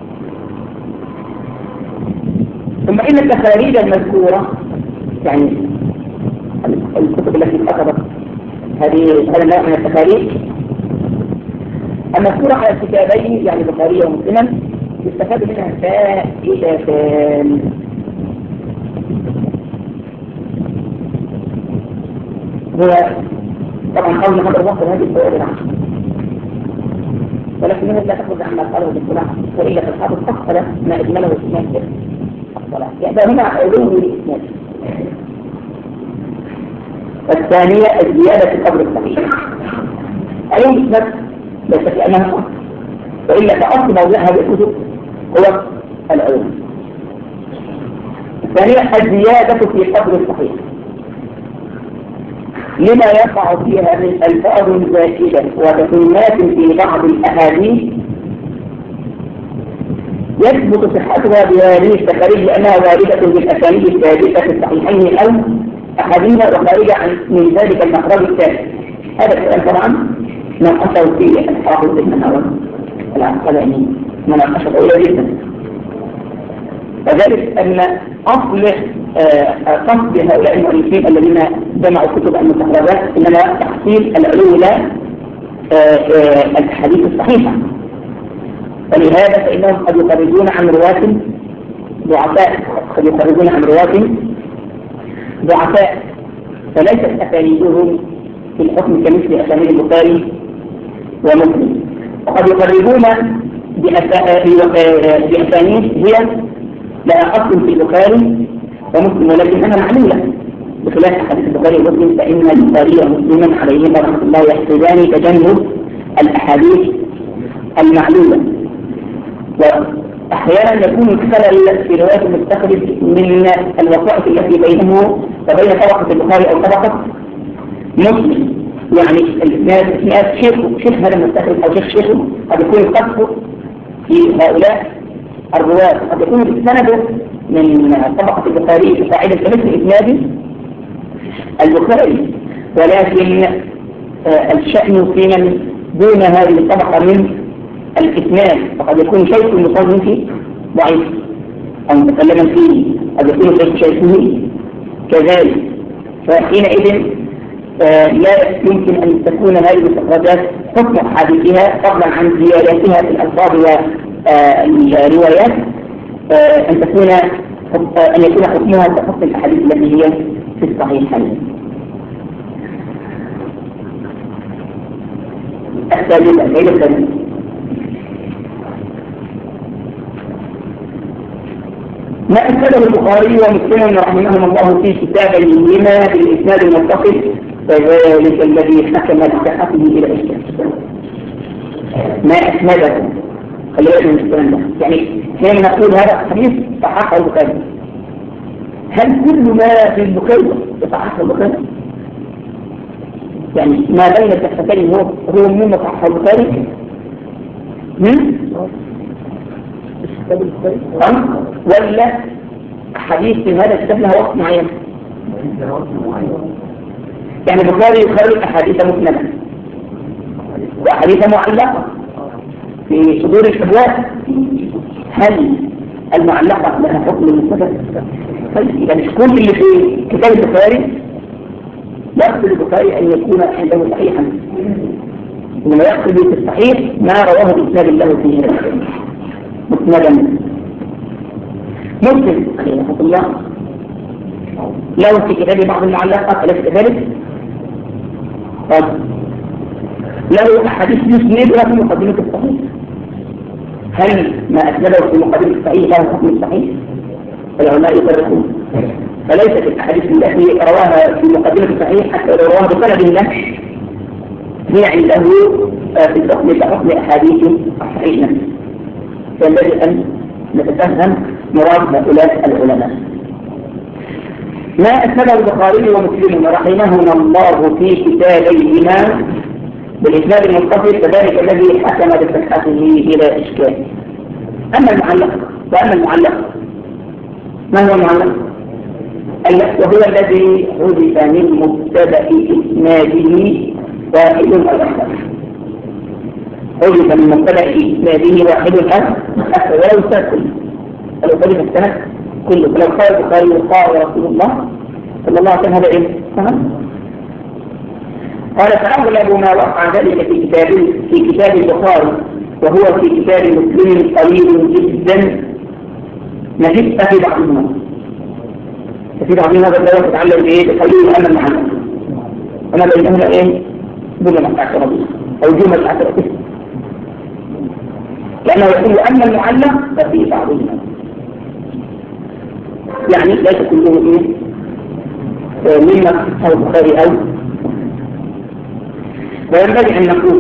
ثم إن التخاريج المذكورة يعني الكتب التي كتبت هذه هذا النوع من التخاريج المذكورة على الكتابين يعني البخاري ومسلما يستفاد منها فائدتان. هو طبعا أول ما هذا الوقت هذه الفوائد العشر، ولكنها لا تخرج عما قاله بالصلاة، وإلا في الحافظ تحصل ما أجمله الإسلام الصلاة، يعني هنا علوم الإسلام. الثانية الزيادة في قبر الصحيح. علوم الإسلام ليس في أنها صح، وإلا فأصل موضوع هذه الكتب هو العلوم. الثانية الزيادة في قبر الصحيح، لما يقع فيها من ألفاظ زائدة وتسميات في بعض الأحاديث يثبت صحتها بهذه التخاريج لأنها واردة بالأسانيد الثابتة في الصحيحين أو أحاديث وخارجة عن من ذلك المخرج الثالث. هذا الكلام طبعا ناقشه فيه الحافظ ابن حجر العسقلاني مناقشة طويلة جدا، وذلك أن أصل قصد هؤلاء المؤلفين الذين جمعوا كتب المستخرجات إنما تحصيل العلو إلى الحديث الصحيحة، ولهذا فإنهم قد يخرجون عن رواة ضعفاء، قد يخرجون عن رواة ضعفاء فليست أسانيدهم في الحكم كمثل أسانيد البخاري ومسلم، وقد يخرجون بأسانيد هي لا أصل في البخاري ومسلم ولكنها معلولة بخلاف حديث البخاري ومسلم، فإن البخاري ومسلما عليهما رحمة الله يحتاجان تجنب الأحاديث المعلولة. وأحيانا يكون الخلل في رواية المستخرج من الوسائط التي بينه وبين طبقة البخاري أو طبقة مسلم، يعني الإسناد شيخ شيخ هذا المستخرج أو شيخ شيخه قد يكون القصد في هؤلاء الرواة، قد يكون السند من طبقة البخاري فاعلا كمثل إسناد البخاري، ولكن الشأن في من دون هذه الطبقة من الإسناد، فقد يكون شيخ المصنف ضعيف أو متكلما فيه، قد يكون شيخ شيخه كذلك، فحينئذ لا يمكن أن تكون هذه المستخرجات حكم حديثها فضلا عن زياداتها في الألفاظ والروايات أن تكون أن يكون حكمها كحكم الأحاديث التي هي في الصحيحين. الثالثة الفائدة الثالثة ما أسنده البخاري ومسلم رحمهم الله في كتابيهما بالإسناد المتصل فذلك الذي حكم بصحته إلى الشيخ. ما أسنده خلي بالك من الكلام ده، يعني حين نقول هذا الحديث صححه البخاري، هل كل ما في البخاري صححه البخاري؟ يعني ما بين الصحيحين هو هو مما صححه البخاري؟ هم؟ ولا حديث في هذا الكتاب له وقت معين؟ يعني البخاري يخرج أحاديث مسندة وأحاديث معلقة في صدور الأبواب، هل المعلقة لها حكم المسند؟ طيب يعني كل اللي في كتاب البخاري يقصد البخاري أن يكون عنده صحيحا، إنما يقصد في الصحيح ما رواه الإسناد له فيه مسندا. مسلم عليه رحمه الله له في كتابه بعض المعلقات أليس كذلك؟ طيب له أحاديث يسندها في مقدمة الصحيح، هل ما أسنده في مقدمة الصحيح له حكم الصحيح؟ العلماء يفرقون، فليست الأحاديث التي رواها في مقدمة الصحيح حتى لو رواها بسند الله هي عنده في الحكم كحكم أحاديث الصحيح نفسه. فينبغي أن نتفهم مراد هؤلاء العلماء. ما أسنده البخاري ومسلم رحمهما الله في كتابيهما بالإسناد المتصل فذلك الذي حكم بصحته إلى إشكال. أما المعلق وأما المعلق ما هو المعلق؟ وهو الذي حذف من مبتدأ إسناده واحد الأكثر. حذف من مبتدأ إسناده واحد الأكثر ولا يستثنى لو حذف السند كله. فلو قال البخاري وقال رسول الله صلى الله عليه وسلم هذا إيه؟ فهم؟ قال فأغلب ما وقع ذلك في كتاب في كتاب البخاري وهو في كتاب مسلم قليل جدا نجد في بعضهما. في بعضهما بدأ يتعلم بإيه؟ قليل أمام المعنى أما بينهما إيه؟ جملة اعتراضية أو جملة اعتراضية، لأنه يقول أما المعلق ففي بعضهما، يعني ليس كله إيه؟ مما أو البخاري أو. وينبغي أن نقول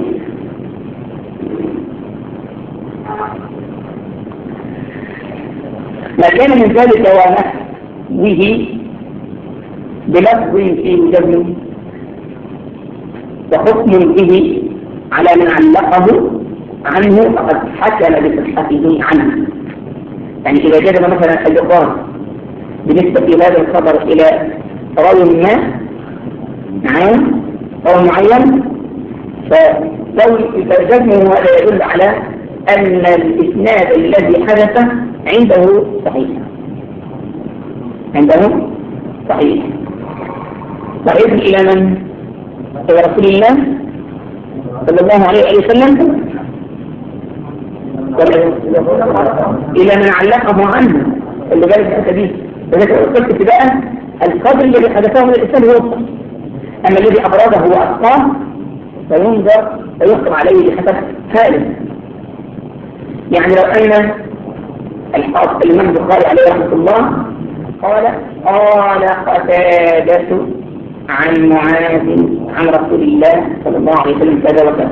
ما كان من ذلك ونحوه بلفظ فيه جزم وحكم به على من علقه عنه فقد حكم بصحته عنه. يعني إذا جزم مثلا البخاري بالنسبة إلى هذا الخبر إلى راوي ما نعم أو معين، فجزمه هذا يدل على أن الإسناد الذي حدث عنده صحيح عنده صحيح صحيح إلى من؟ إلى رسول الله صلى الله عليه وسلم إلى من علقه عنه اللي قال الحته دي. فذلك قلت ابتداء القدر الذي حدثه من الإسناد هو الصحيح، أما الذي أبرزه هو أخطأ فينظر ويحكم عليه بحسب حاله. يعني لو أن الحافظ الإمام البخاري عليه رحمة الله قال قال قتادة عن معاذ عن رسول الله صلى الله عليه وسلم كذا وكذا،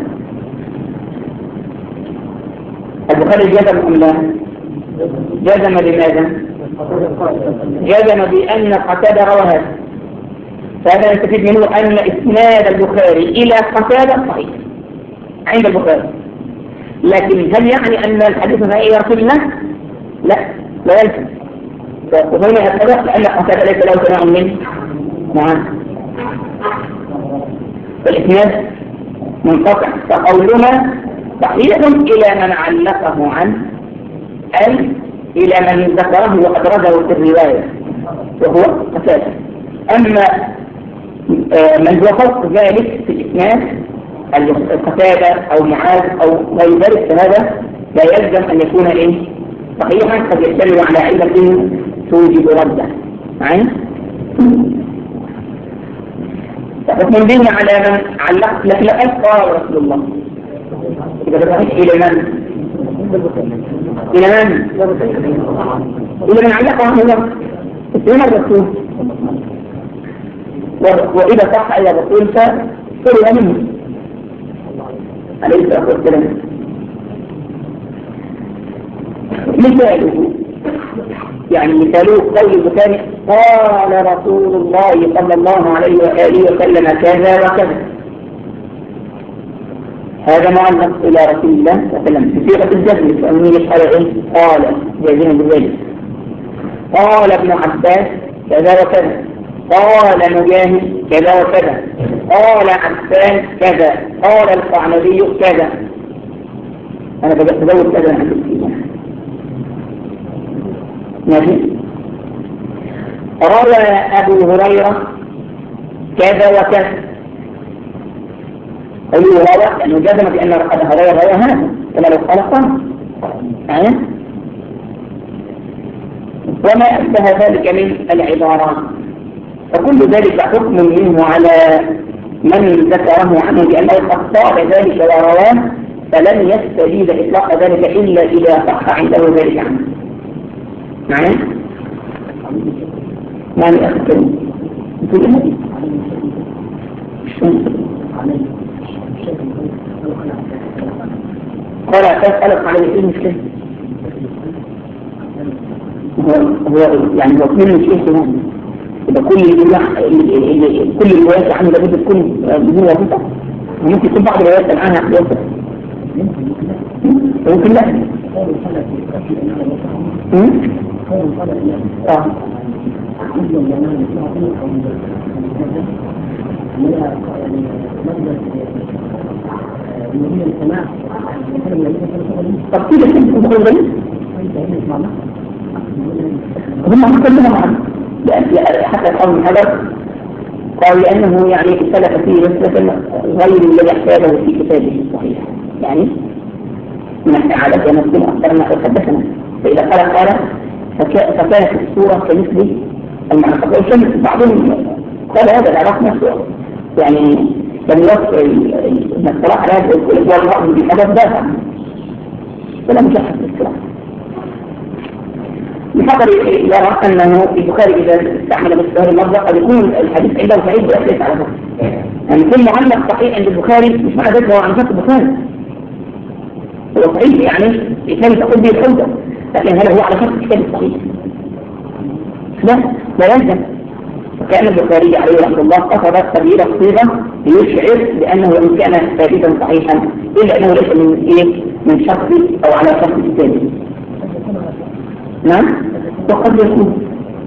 البخاري جزم أم لا؟ جزم بماذا؟ جزم بأن قتادة روى هذا، فهذا نستفيد منه أن إسناد البخاري إلى قتادة صحيح عند البخاري. لكن هل يعني أن الحديث عن رسول الله؟ لا لا يلزم. وهنا هكذا لأن قتادة ليس له سماع منه نعم فالإسناد منقطع، فقولنا صحيح إلى من علقه عنه أي إلى من ذكره وأدرجه في الرواية وهو قتادة. أما من هو فوق ذلك في الإسناد قتادة أو معاذ أو غير ذلك فهذا لا يلزم أن يكون إيه؟ صحيحا، قد يشتمل على علة توجب رده معايا؟ فحكم دين على من علق لك لقد قال رسول الله إذا بتعيش إلى من؟ إلى من؟ إلى من علقه عنه إلى الرسول وإذا صح إلى الرسول فسروا منه عليه الصلاة والسلام. مثاله يعني مثاله قول البخاري قال رسول الله صلى الله عليه وآله وسلم كذا وكذا، هذا معلق إلى رسول الله صلى الله عليه وسلم بصيغة الجزم فأمين قال إيه؟ قال جازما بذلك. قال ابن عباس كذا وكذا، قال مجاهد كذا وكذا، قال عباس كذا، قال القعنبي كذا. أنا بدأت أزود كذا عن الكلمة ماشي. روى أبو هريرة كذا وكذا، قولوا روى لأنه جزم بأن أبو هريرة روى هذا كما لو قال قام أه؟ وما أشبه ذلك من العبارات، فكل ذلك حكم منه على من ذكره عنه بأنه قد قال ذلك ورواه، فلن يستجيب إطلاق ذلك إلا إذا صح عنده ذلك عنه. معنى؟ معنى أخي الكريم تقول إيه؟ قال تسألك على ايه المشكلة؟ هو يعني هو كل المشكلة يبقى كل اللي كل الروايات عنه لابد تكون بدون واسطة، وممكن يكون بعض الروايات الآن واسطة ممكن لا. اه طب كده كنت مخرجين هم مختلفين معنا حتى قول الحجر قال لأنه يعني اختلف فيه مسلسل غير الذي احتاجه في كتابه الصحيح، يعني من السعادة ونفسنا أخبرنا وحدثنا، فإذا قال قال فكانت الصورة كمثل المعنى. وشم بعضهم قال هذا العراق نفسه يعني لم يصل ان الصلاح على هذا والرأي بحدث دافع فلا مشاحة في الصلاح. بحضر يرى أنه البخاري إذا استعمل بالسهر اللفظة قد يكون الحديث عنده صحيح بأساس على ذلك، يعني كل معلق صحيح عند البخاري مش معنى ذلك هو عن ذات البخاري، هو صحيح يعني كان تقول به الحوزة، لكن هل هو على شرط الكتاب الصحيح؟ لا لا يلزم. فكان البخاري عليه رحمه الله أخذ تغيير الصيغة ليشعر بأنه إن كان ثابتا صحيحا إلا أنه ليس من إيه من شخص أو على شخص الثاني. نعم وقد يكون.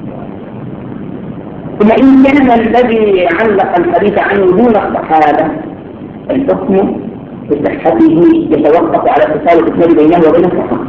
ثم إن كان الذي علق الحديث عنه دون الصحابة الحكم بصحته يتوقف على اتصال الإسناد بينه وبين الصحابة،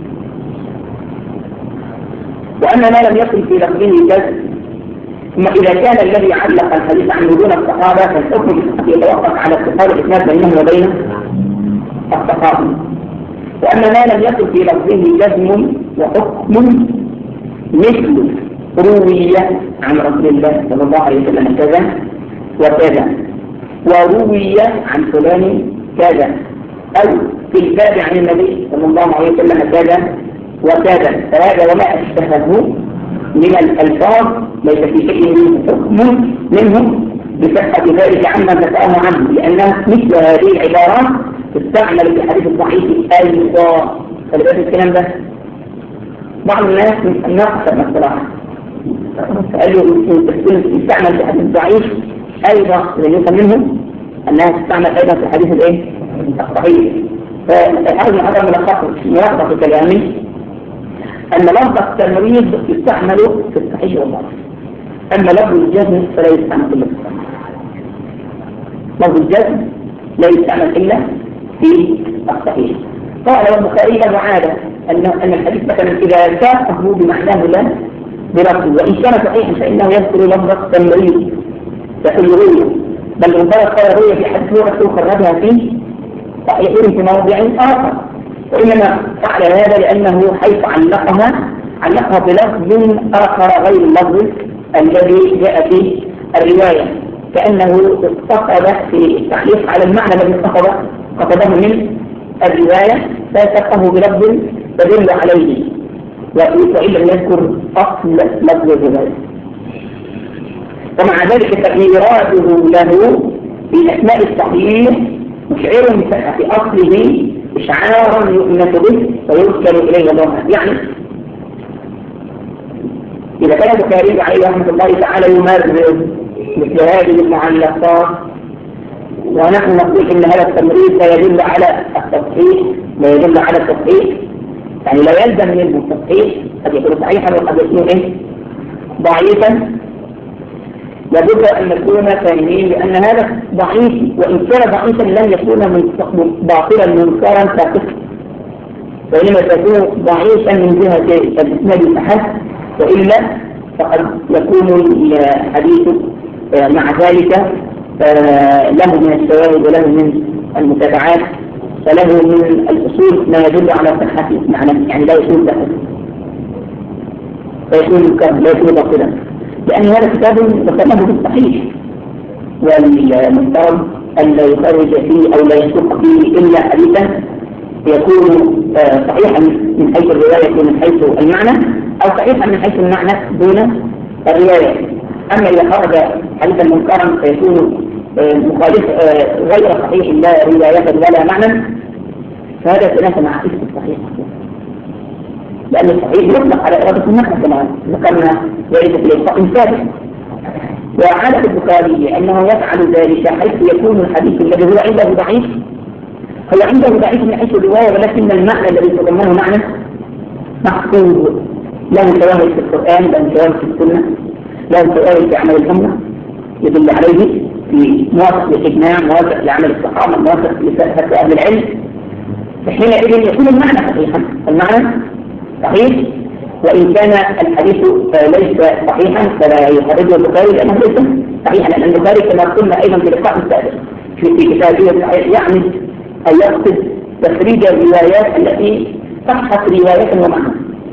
وأن ما لم يكن في لفظه جزم. ثم إذا كان الذي علق الحديث عنه دون الصحابة فالحكم بصحته يتوقف على اتصال الإسناد بينه وبين الصحابة، وأن ما لم يكن في لفظه جزم وحكم مثل روية عن رسول الله صلى الله عليه وسلم كذا وكذا، وروي عن فلان كذا، أو في الباب عن النبي صلى الله عليه وسلم كذا وكذا، فهذا وما أشبهه من الألفاظ ليس في شيء منه حكم منه بصحة ذلك عما ذكره عنه، لأنه مثل هذه العبارات تستعمل في الحديث الضعيف أيضا. فلذلك الكلام ده بعض الناس نقص الصراحة قالوا يستعمل في الحديث الضعيف أيضا، لأن يفهم منه أنها تستعمل أيضا في الحديث الإيه؟ الصحيح. فالحاجة من هذا ملخص في كلامي أن لفظ التمريض يستعمل في الصحيح والضعيف، أما لفظ الجزم فلا يستعمل إلا في الصحيح. لفظ الجزم لا يستعمل إلا في الصحيح. قال البخاري له عادة أن الحديث مثلا إذا ساقه بمعناه لا بلفظه، وإن كان صحيحا فإنه يذكر لفظ التمريض كالروية، بل من ذلك قال الروية في حديث رسول خرجها فيه صحيحين في موضع آخر، وإنما فعل هذا لأنه حيث علقها علقها بلفظ آخر غير اللفظ الذي جاء في الرواية، كأنه اقتصد في التعليق على المعنى الذي اقتصد قصده من الرواية فسقه بلفظ تدل عليه، وإن لم يذكر أصل لفظ الرواية. ومع ذلك فإيراده له في أثناء الصحيح مشعر في أصله إشعارا يؤنس به ويرسل إليه الله. يعني إذا كان البخاري عليه رحمة الله تعالى يمرر مثل هذه المعلقات ونحن نقول إن هذا التمرير لا يدل على التصحيح، لا يدل على التصحيح، يعني لا يلزم منه التصحيح، قد يكون صحيحا وقد يكون إيه؟ ضعيفا. لابد أن نكون فاهمين بأن هذا ضعيف، وإن كان ضعيفا لن يكون باطلا منكرا فاسقا، وإنما تكون ضعيفا من جهة الإسناد فحسب، وإلا فقد يكون الحديث مع ذلك له من الشواهد وله من المتابعات فله من الأصول ما يدل على صحة معنى، يعني لا يكون ضعيفا فيكون منكرا لا يكون باطلا، لأن هذا كتاب مكتمل بالصحيح، والمفترض أن لا يخرج فيه أو لا يسوق فيه إلا حديثا يكون صحيحا من حيث الرواية ومن حيث المعنى، أو صحيحا من حيث المعنى دون الرواية. أما إذا خرج حديثا منكرا فيكون مخالف غير صحيح لا رواية ولا معنى، فهذا خلاف مع اسم الصحيح، لأن الصحيح يطلق على إرادة المعنى كما ذكرنا ذلك في الإلقاء السابق. وعادة البخاري أنه يفعل ذلك حيث يكون الحديث الذي هو عنده ضعيف هو عنده ضعيف من حيث الرواية، ولكن المعنى الذي يتضمنه معنى محفوظ، له شواهد في القرآن، له شواهد في السنة، له شواهد في عمل الأمة يدل عليه في موافق للإجماع، موافق لعمل الصحابة، موافق لفقه أهل العلم، فحينئذ يكون المعنى صحيحا، المعنى صحيح، وإن كان الحديث ليس صحيحا فلا يخرجه البخاري لأنه ليس صحيحا، لأن البخاري كما قلنا أيضا في لقاء السابق في كتابه يعني أن يقصد تخريج الروايات التي صحت رواية ومعنى،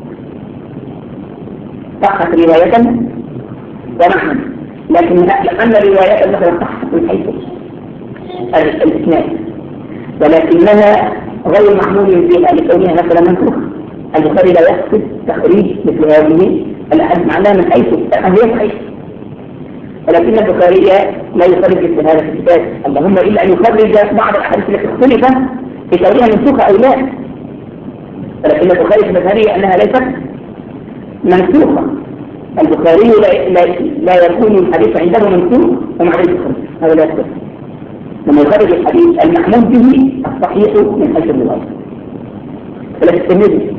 صحت رواية ومعنى، لكن لأن الروايات مثلا صحت من حيث الإسناد ولكنها غير معمول بها لكونها مثلا منسوخة. البخاري لا يقصد تخريج مثل هذه الأحاديث معناها من حيث هي صحيح، ولكن البخاري لا يخرج مثل هذا في الكتاب، اللهم إلا أن يخرج بعض الأحاديث التي اختلف في كونها منسوخة أو لا، ولكن البخاري في مذهبه أنها ليست منسوخة. البخاري لا, لا, لا يكون الحديث عنده منسوخ ومع ذلك يخرج، هذا لا يصح. لما يخرج الحديث المعمول به الصحيح من حيث الرواية. ولكن الترمذي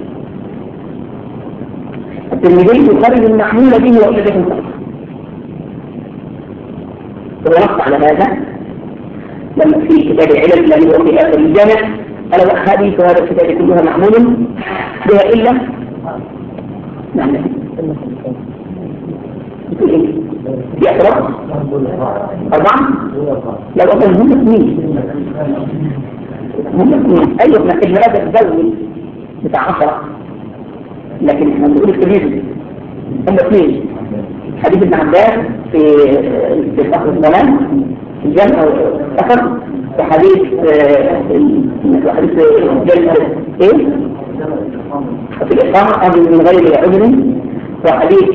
الترمذي يخرج المعمول به وإلا يكون صحيح، ونص على هذا لما في كتاب العلل الذي هو في آخر الجامع قال وأحاديث هذا الكتاب كلها معمول بها إلا نعم بتقول إيه؟ يقرأ أربعة؟ لا أصلا هم اثنين هم اثنين أيوة من ابن رجب الزوج بتاع عشرة، لكن احنا بنقول الترمذي هم اثنين، حديث ابن عباس في في فخر الزمان في الجامع فخر، وحديث حديث جلد ايه؟ في الإقامة من غير عذر، وحديث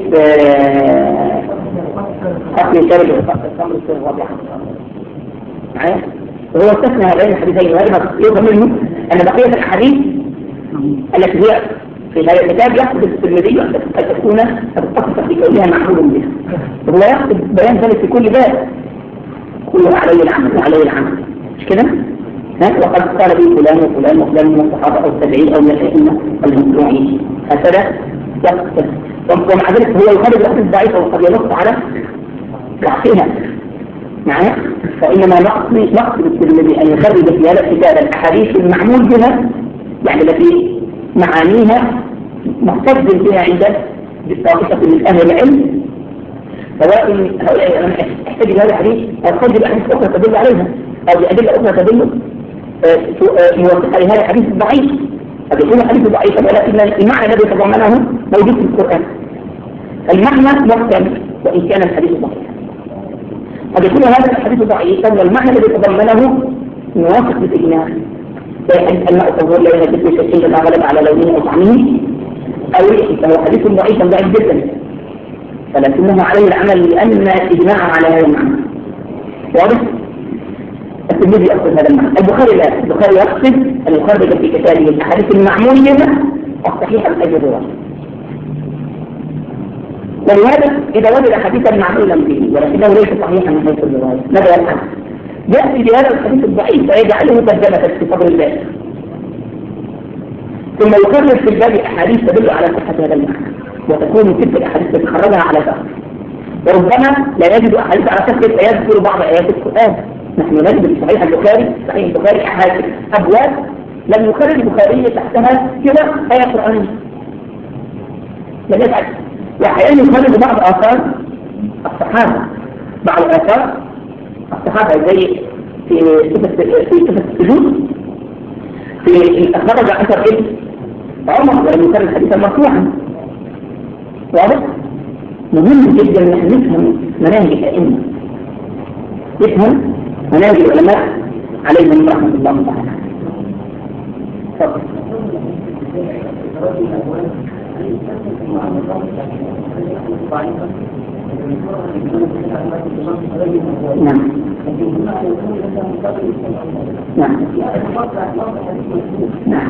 أكل شرب الخمر الرابعة معايا. وهو استثنى هذين الحديثين وهذا يفهم منه أن بقية الأحاديث التي هي في هذا الكتاب يقصد الترمذي أن تكون تتصف في كونها معمول بها، وهو يقصد بيان ذلك في كل باب كله عليه العمل وعليه العمل، مش كده؟ وقد قال به فلان وفلان وفلان من الصحابة أو التابعين أو من الأئمة المتبوعين، هكذا يقصد. ومع ذلك هو يخرج الأحاديث الضعيفة وقد ينص على ضعفها معايا، فإنما نقصد الترمذي أن يخرج في هذا الكتاب الأحاديث المعمول بها، يعني التي معانيها مقتد بها عند طائفة من أهل العلم، سواء احتج بهذا الحديث أو احتج بأحاديث أخرى تدل عليها أو بأدلة أخرى تدل موافقة لهذا الحديث الضعيف. قد يكون الحديث ضعيفا ولكن المعنى الذي تضمنه موجود في القرآن. المعنى محكم وإن كان الحديث ضعيف. قد يكون هذا الحديث ضعيفا والمعنى الذي تضمنه موافق للإجماع، فيحدث أن الطهور لا يجب شيء إلا غلب على لونه أو طعمه، أو فهو حديث ضعيف ضعيف جدا ولكنه عليه العمل لأن الإجماع على هذا المعنى. واضح؟ الترمذي يقصد هذا المعنى، البخاري لا، البخاري يقصد المخرج في كتابه الأحاديث المعمول بها الصحيحة من أجل الرواية. ولهذا إذا وجد حديثا معمولا به ولكنه ليس صحيحا من حيث الرواية ماذا يفعل؟ يأتي بهذا الحديث الضعيف فيجعله ترجمة في صدر الباب، ثم يخرج في الباب أحاديث تدل على صحة هذا المعنى، وتكون تلك الأحاديث التي خرجها على شخص، وربما لا يجد أحاديث على شخص فيذكر بعض آيات القرآن. نحن نجد في صحيح البخاري صحيح البخاري أحاديث أبواب لم يخرج البخاري تحتها كذا آية قرآنية، لم يفعل. وأحيانا يخرج بعض آثار الصحابة، بعض آثار الصحابة زي في في صفة السجود، في خرج أثر إيه؟ عمر ولم يخرج حديثا مرفوعا. واضح؟ مهم جدا أن نفهم مناهج الأئمة، نفهم مناهج العلماء عليهم رحمة الله تعالى. تفضل. نعم نعم نعم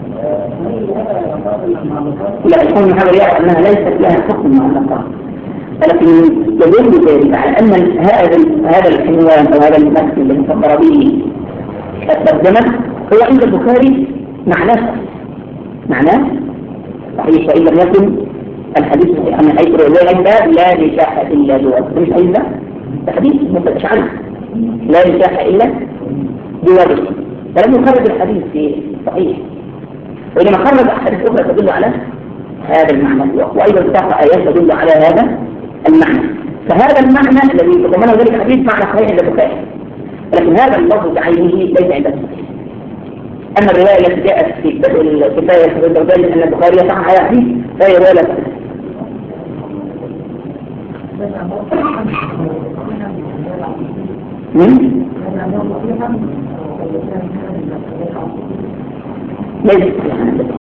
لا يكون هذا يعرف أنها ليست لها حكم مع النقاط، لكن يدل ذلك على أن هذا هذا العنوان أو هذا المثل الذي فكر به الترجمة هو عند البخاري معناه معناه صحيح، وإن لم يكن الحديث صحيح من حيث الرواية لا نكاح إلا جواز، مش إلا الحديث مفتش عنه لا نكاح إلا جواز، فلم يخرج الحديث في صحيح، وإنما خرج أحاديث أخرى تدل على هذا المعنى، وأيضا ساق آيات تدل على هذا المعنى. فهذا المعنى الذي يتضمنه ذلك الحديث معنى صحيح عند البخاري، لكن هذا اللفظ بعينه ليس عند البخاري. أما الرواية التي جاءت في كتاب الكفاية في الدردان أن البخاري يصح على حديث فهي رواية لا تصح. ليس